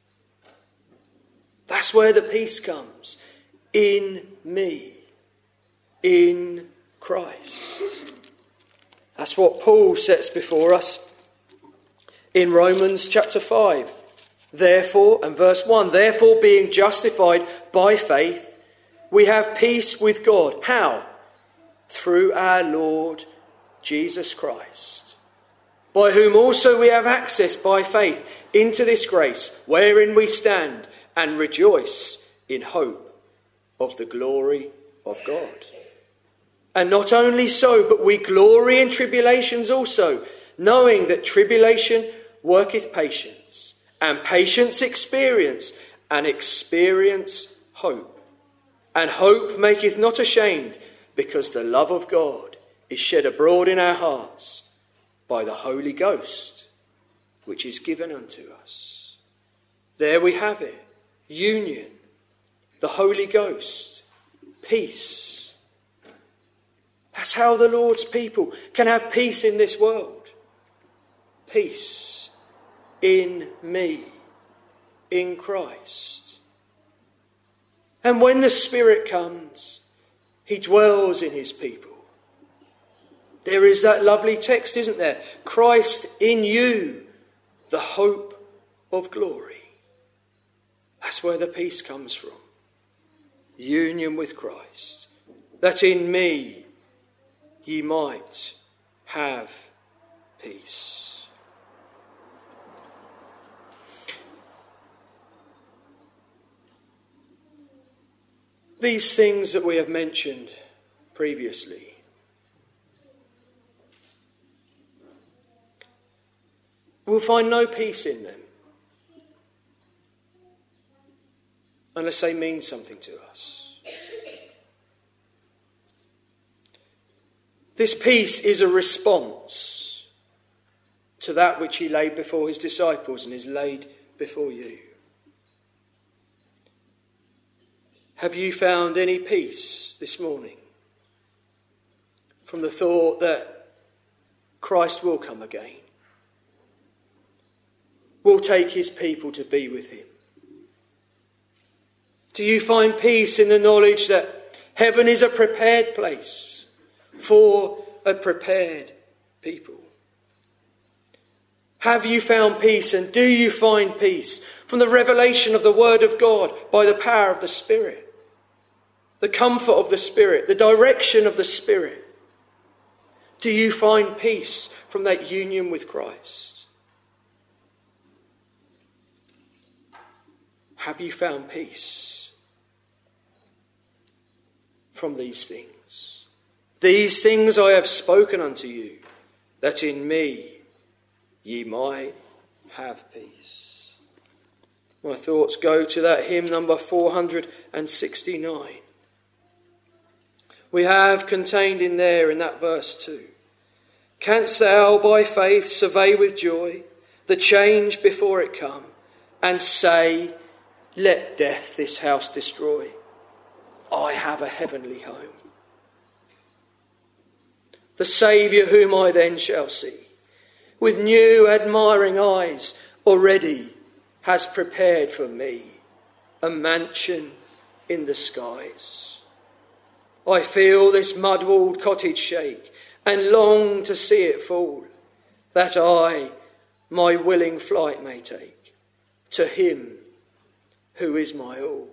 S2: That's where the peace comes. In me. In Christ. That's what Paul sets before us in Romans chapter five. Therefore, and verse one, therefore being justified by faith, we have peace with God. How? Through our Lord Jesus Christ, by whom also we have access by faith into this grace, wherein we stand and rejoice in hope of the glory of God. And not only so, but we glory in tribulations also, knowing that tribulation worketh patience, and patience experience, and experience hope. And hope maketh not ashamed, because the love of God is shed abroad in our hearts by the Holy Ghost, which is given unto us. There we have it. Union, the Holy Ghost, peace. That's how the Lord's people can have peace in this world. Peace in me, in Christ. And when the Spirit comes, he dwells in his people. There is that lovely text, isn't there? Christ in you, the hope of glory. That's where the peace comes from. Union with Christ. That in me ye might have peace. These things that we have mentioned previously, we'll find no peace in them unless they mean something to us. This peace is a response to that which he laid before his disciples and is laid before you. Have you found any peace this morning from the thought that Christ will come again, will take his people to be with him? Do you find peace in the knowledge that heaven is a prepared place for a prepared people? Have you found peace, and do you find peace from the revelation of the Word of God by the power of the Spirit? The comfort of the Spirit, the direction of the Spirit. Do you find peace from that union with Christ? Have you found peace from these things? These things I have spoken unto you, that in me ye might have peace. My thoughts go to that hymn number four hundred sixty-nine. We have contained in there, in that verse two, canst thou by faith survey with joy the change before it come, and say, let death this house destroy, I have a heavenly home. The Saviour whom I then shall see, with new admiring eyes, already has prepared for me a mansion in the skies. I feel this mud-walled cottage shake and long to see it fall, that I my willing flight may take to him who is my all.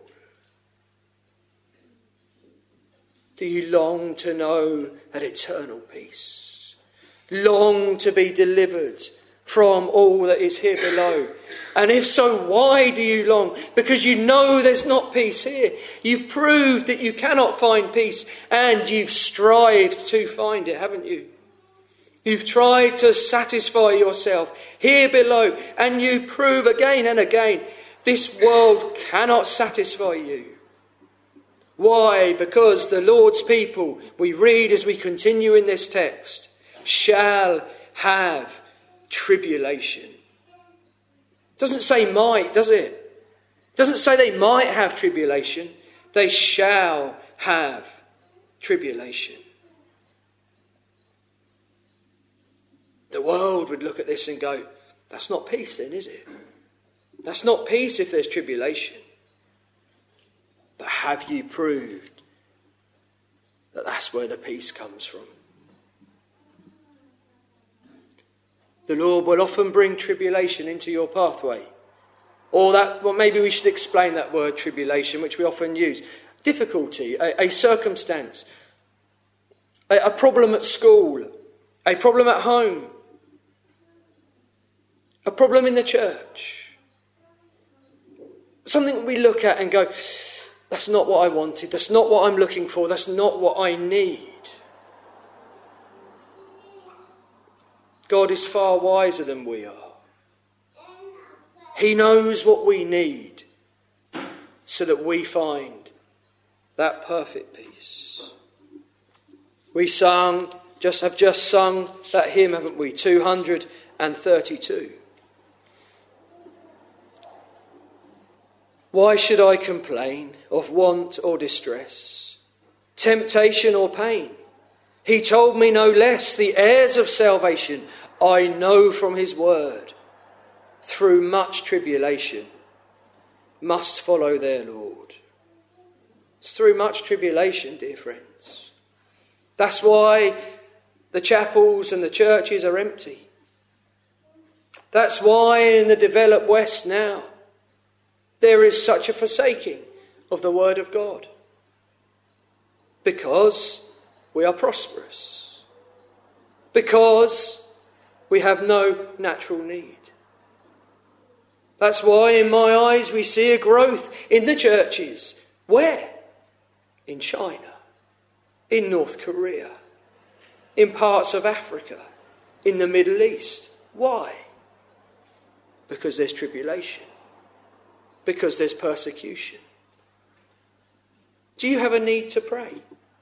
S2: Do you long to know that eternal peace? Long to be delivered from all that is here below? And if so, why do you long? Because you know there's not peace here. You've proved that you cannot find peace, and you've strived to find it, haven't you? You've tried to satisfy yourself here below, and you prove again and again this world cannot satisfy you. Why? Because the Lord's people, we read as we continue in this text, shall have tribulation. It doesn't say might, does it? It doesn't say they might have tribulation. They shall have tribulation. The world would look at this and go, that's not peace then, is it? That's not peace if there's tribulation. But have you proved that that's where the peace comes from? The Lord will often bring tribulation into your pathway. Or that, well, maybe we should explain that word tribulation, which we often use. Difficulty, a, a circumstance, a, a problem at school, a problem at home, a problem in the church. Something we look at and go, that's not what I wanted. That's not what I'm looking for. That's not what I need. God is far wiser than we are. He knows what we need so that we find that perfect peace. We sung, just have just sung that hymn, haven't we? two hundred thirty-two. Why should I complain of want or distress, temptation or pain? He told me no less, the heirs of salvation, I know from his word, through much tribulation, must follow their Lord. It's through much tribulation, dear friends. That's why the chapels and the churches are empty. That's why in the developed West now, there is such a forsaking of the word of God. Because we are prosperous. Because we have no natural need. That's why in my eyes we see a growth in the churches. Where? In China, in North Korea, in parts of Africa, in the Middle East. Why? Because there's tribulation. Because there's persecution. Do you have a need to pray?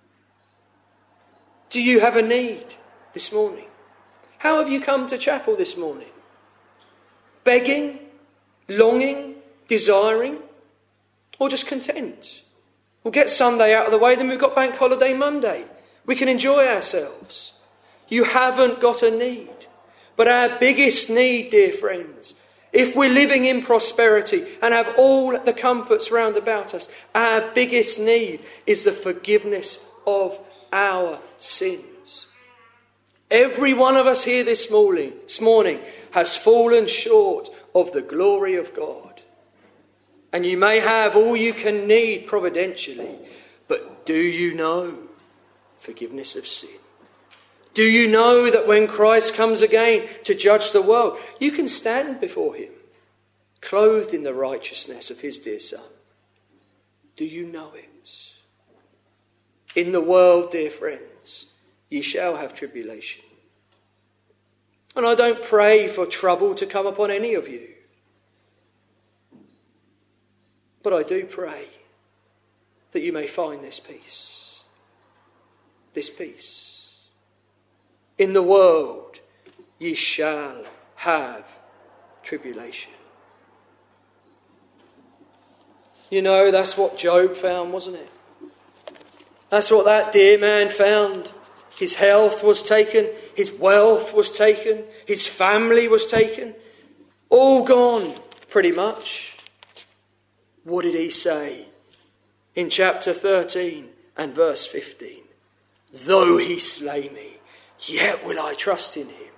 S2: Do you have a need this morning? How have you come to chapel this morning? Begging, longing, desiring, or just content? We'll get Sunday out of the way, then we've got Bank Holiday Monday. We can enjoy ourselves. You haven't got a need. But our biggest need, dear friends, if we're living in prosperity and have all the comforts round about us, our biggest need is the forgiveness of our sins. Every one of us here this morning, this morning has fallen short of the glory of God. And you may have all you can need providentially, but do you know forgiveness of sin? Do you know that when Christ comes again to judge the world, you can stand before him, clothed in the righteousness of his dear Son? Do you know it? In the world, dear friends, ye shall have tribulation. And I don't pray for trouble to come upon any of you. But I do pray that you may find this peace. This peace. In the world ye shall have tribulation. You know, that's what Job found, wasn't it? That's what that dear man found. His health was taken, his wealth was taken, his family was taken. All gone, pretty much. What did he say in chapter thirteen? and verse fifteen. Though he slay me, yet will I trust in him.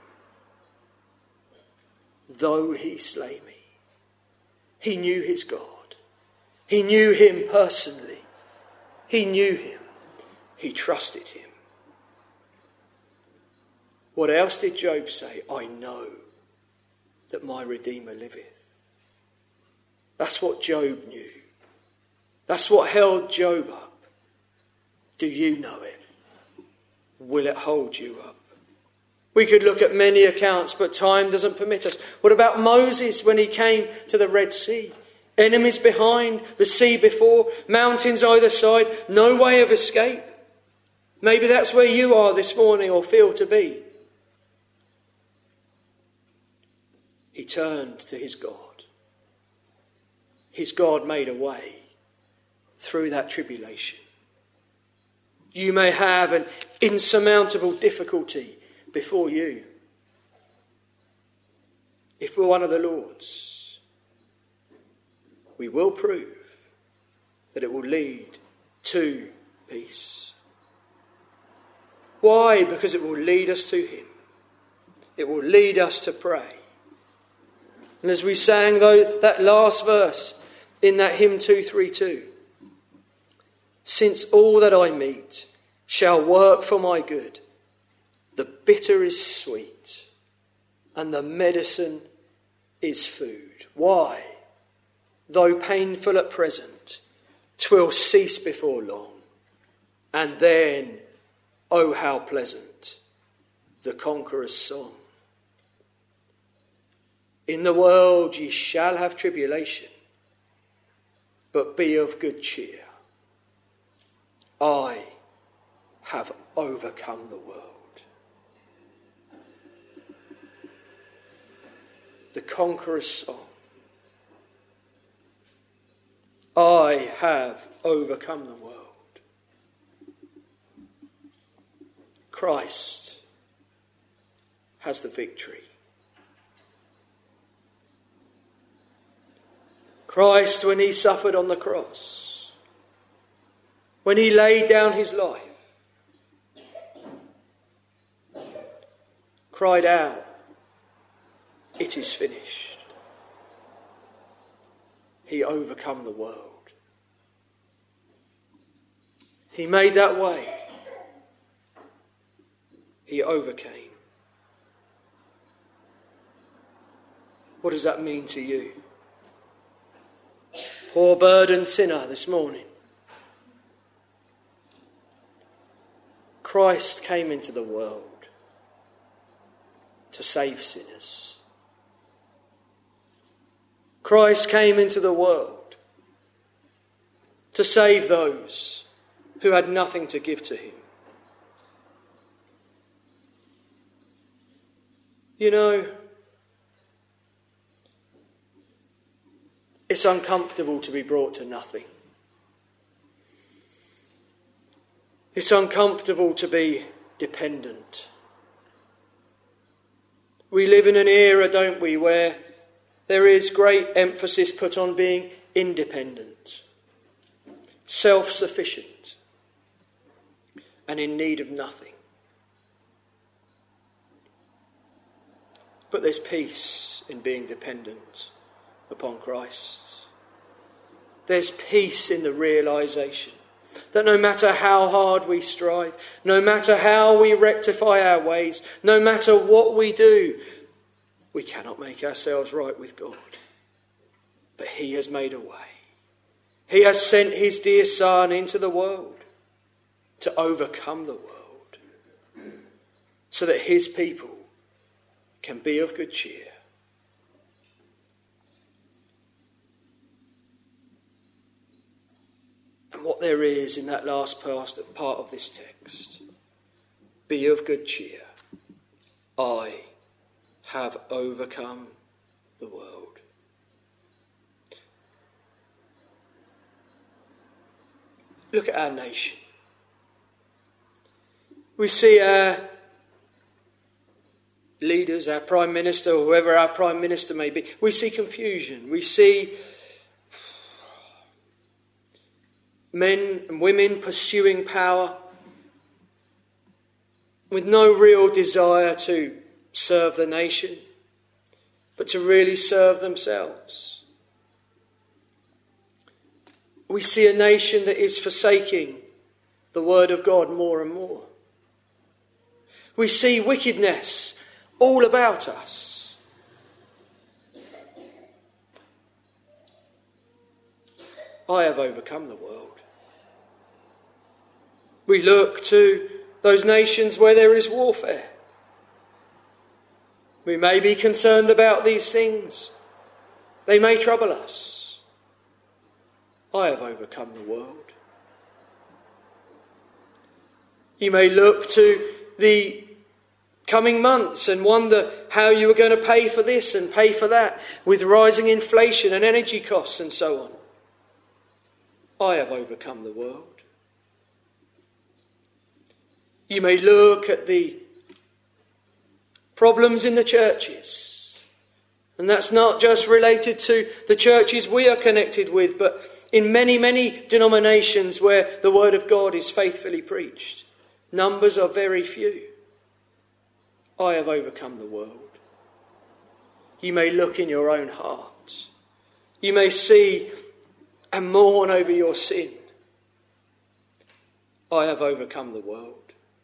S2: Though he slay me. He knew his God. He knew him personally. He knew him. He trusted him. What else did Job say? I know that my Redeemer liveth. That's what Job knew. That's what held Job up. Do you know it? Will it hold you up? We could look at many accounts, but time doesn't permit us. What about Moses when he came to the Red Sea? Enemies behind, the sea before, mountains either side, no way of escape. Maybe that's where you are this morning or feel to be. He turned to his God. His God made a way through that tribulation. You may have an insurmountable difficulty before you. If we're one of the Lord's, we will prove that it will lead to peace. Why? Because it will lead us to him. It will lead us to pray. And as we sang though that last verse in that hymn two thirty-two, since all that I meet shall work for my good, the bitter is sweet and the medicine is food. Why? Though painful at present, 'twill cease before long. And then, oh how pleasant, the conqueror's song. In the world ye shall have tribulation, but be of good cheer. I have overcome the world. The conqueror's song. I have overcome the world. Christ has the victory. Christ, when he suffered on the cross, when he laid down his life, cried out, it is finished. He overcome the world. He made that way. He overcame. What does that mean to you? Poor burdened sinner this morning. Christ came into the world to save sinners. Christ came into the world to save those who had nothing to give to him. You know, it's uncomfortable to be brought to nothing. It's uncomfortable to be dependent. We live in an era, don't we, where there is great emphasis put on being independent, self-sufficient, and in need of nothing. But there's peace in being dependent upon Christ. There's peace in the realization that no matter how hard we strive, no matter how we rectify our ways, no matter what we do, we cannot make ourselves right with God. But he has made a way. He has sent his dear Son into the world to overcome the world so that his people can be of good cheer. And what there is in that last part of this text, be of good cheer. I have overcome the world. Look at our nation. We see our leaders, our Prime Minister, or whoever our Prime Minister may be. We see confusion. We see men and women pursuing power with no real desire to serve the nation, but to really serve themselves. We see a nation that is forsaking the word of God more and more. We see wickedness all about us. I have overcome the world. We look to those nations where there is warfare. We may be concerned about these things. They may trouble us. I have overcome the world. You may look to the coming months and wonder how you are going to pay for this and pay for that with rising inflation and energy costs and so on. I have overcome the world. You may look at the problems in the churches, and that's not just related to the churches we are connected with, but in many, many denominations where the word of God is faithfully preached. Numbers are very few. I have overcome the world. You may look in your own heart. You may see and mourn over your sin. I have overcome the world.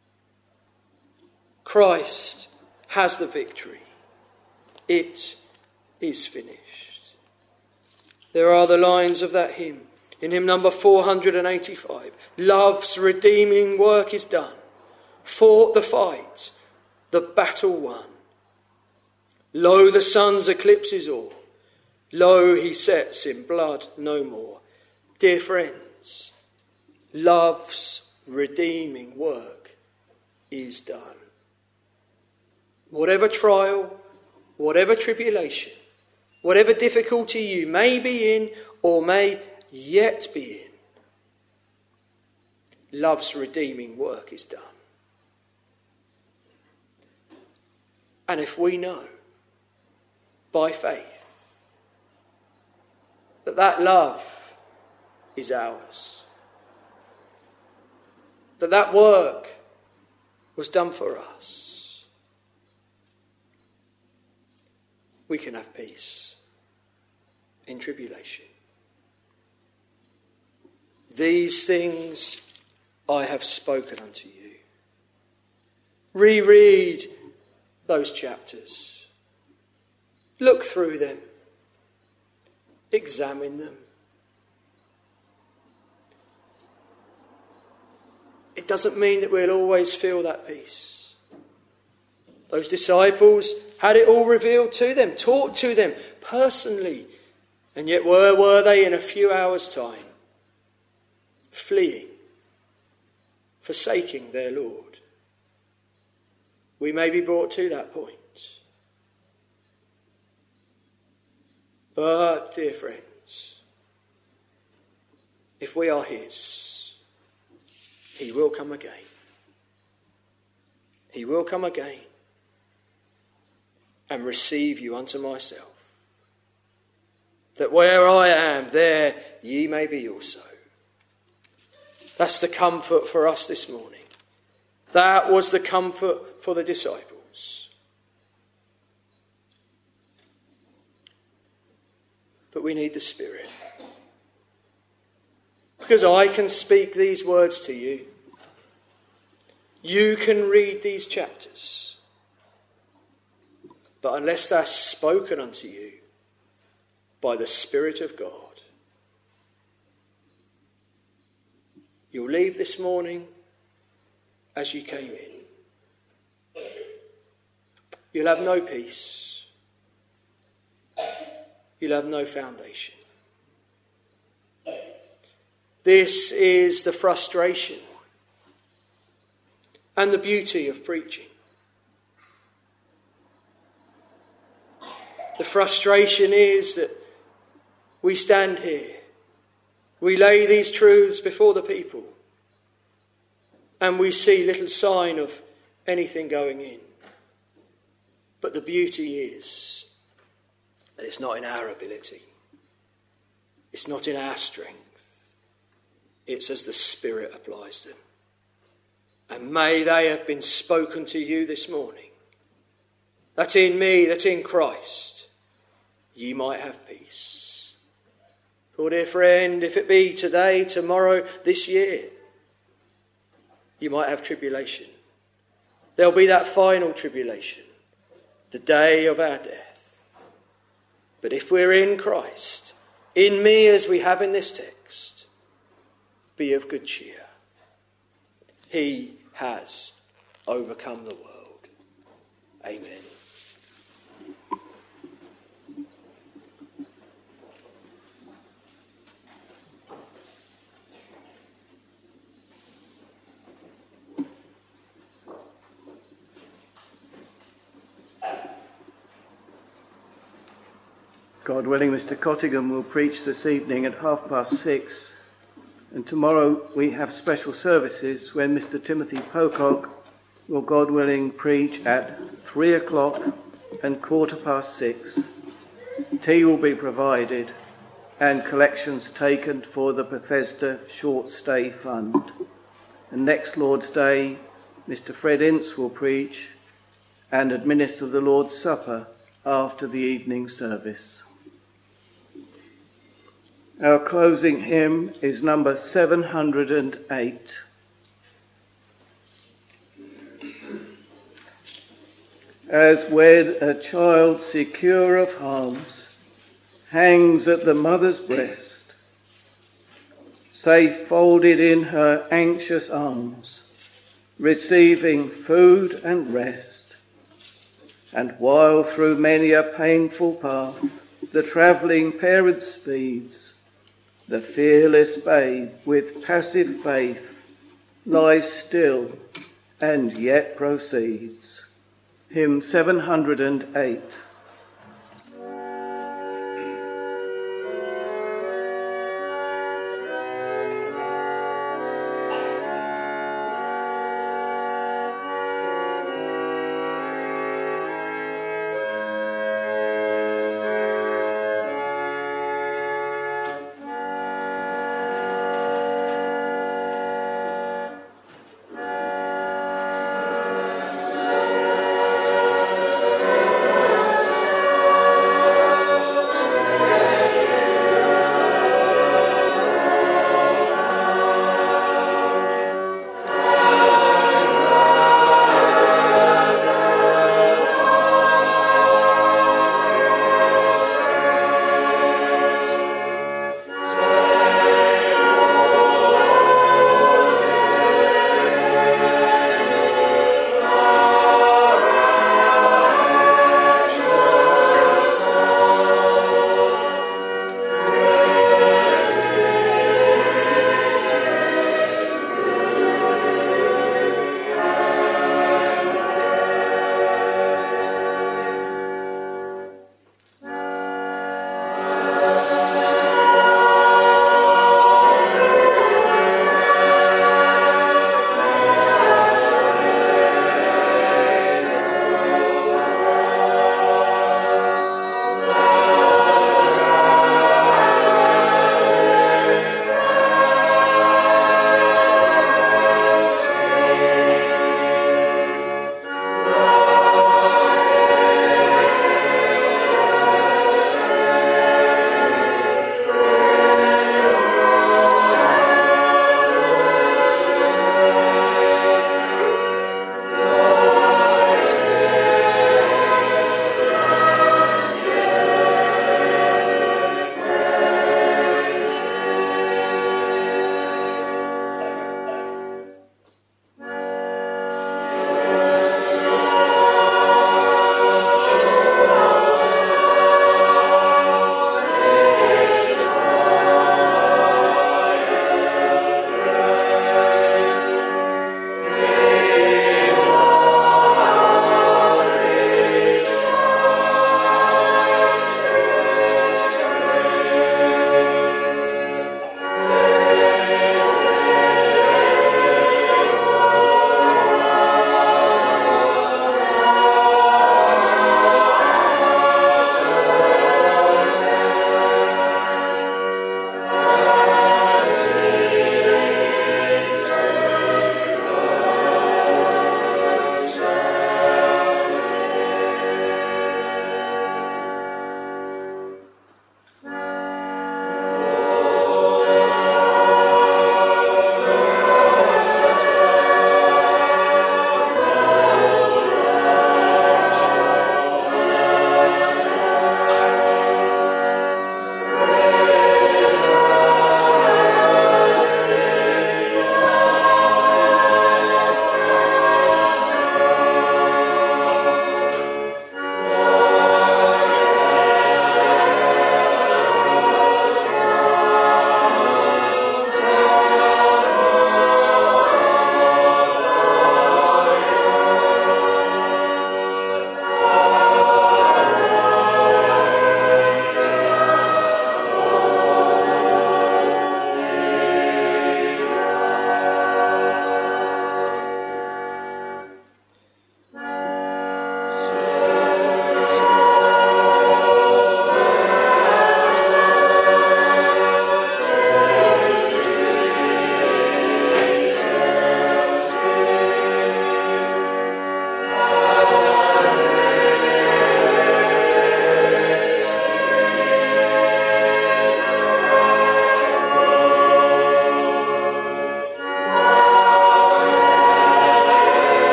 S2: Christ has the victory. It is finished. There are the lines of that hymn. In hymn number four hundred eighty-five. Love's redeeming work is done. Fought the fight, the battle won. Lo, the sun's eclipse is o'er. Lo, he sets in blood no more. Dear friends, love's redeeming work is done. Whatever trial, whatever tribulation, whatever difficulty you may be in or may yet be in, love's redeeming work is done. And if we know by faith that that love is ours, that that work was done for us, we can have peace in tribulation. These things I have spoken unto you. Reread those chapters. Look through them. Examine them. It doesn't mean that we'll always feel that peace. Those disciples had it all revealed to them, taught to them personally. And yet where were they in a few hours' time? Fleeing, forsaking their Lord. We may be brought to that point. But, dear friends, if we are his, he will come again. He will come again and receive you unto myself, that where I am, there ye may be also. That's the comfort for us this morning. That was the comfort for the disciples. But we need the Spirit. Because I can speak these words to you. You can read these chapters. But unless they're spoken unto you by the Spirit of God, you'll leave this morning as you came in. You'll have no peace. You'll have no foundation. This is the frustration and the beauty of preaching. The frustration is that we stand here, we lay these truths before the people, and we see little sign of anything going in. But the beauty is that it's not in our ability. It's not in our strength. It's as the Spirit applies them. And may they have been spoken to you this morning, that in me, that in Christ, ye might have peace. For dear friend, if it be today, tomorrow, this year, you might have tribulation. There'll be that final tribulation, the day of our death. But if we're in Christ, in me as we have in this text, be of good cheer. He has overcome the world. Amen.
S1: God willing, Mister Cottingham will preach this evening at half past six. And tomorrow we have special services when Mister Timothy Pocock will, God willing, preach at three o'clock and quarter past six. Tea will be provided and collections taken for the Bethesda Short Stay Fund. And next Lord's Day, Mister Fred Ince will preach and administer the Lord's Supper after the evening service. Our closing hymn is number seven hundred eight. As when a child secure of harms hangs at the mother's breast, safe folded in her anxious arms, receiving food and rest, and while through many a painful path the travelling parent speeds, the fearless babe with passive faith lies still and yet proceeds. Hymn seven hundred eight.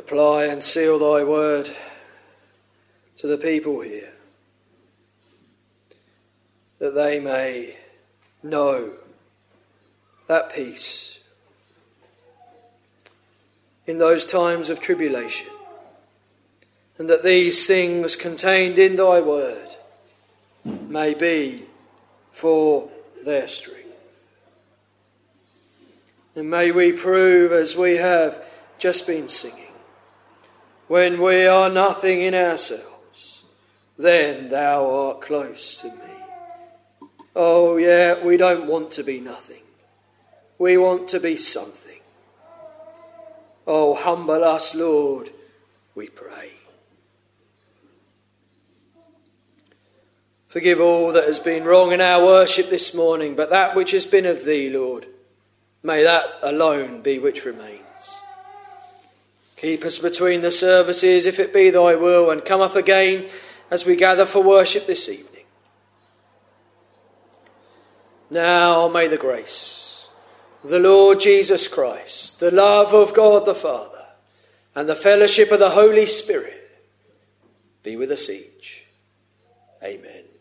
S2: apply and seal thy word to the people here, that they may know that peace in those times of tribulation, and that these things contained in thy word may be for their strength. And may we prove, as we have just been singing, when we are nothing in ourselves, then thou art close to me. Oh yeah, we don't want to be nothing. We want to be something. Oh, humble us, Lord, we pray. Forgive all that has been wrong in our worship this morning, but that which has been of thee, Lord, may that alone be which remains. Keep us between the services, if it be thy will, and come up again as we gather for worship this evening. Now may the grace of the Lord Jesus Christ, the love of God the Father, and the fellowship of the Holy Spirit be with us each. Amen.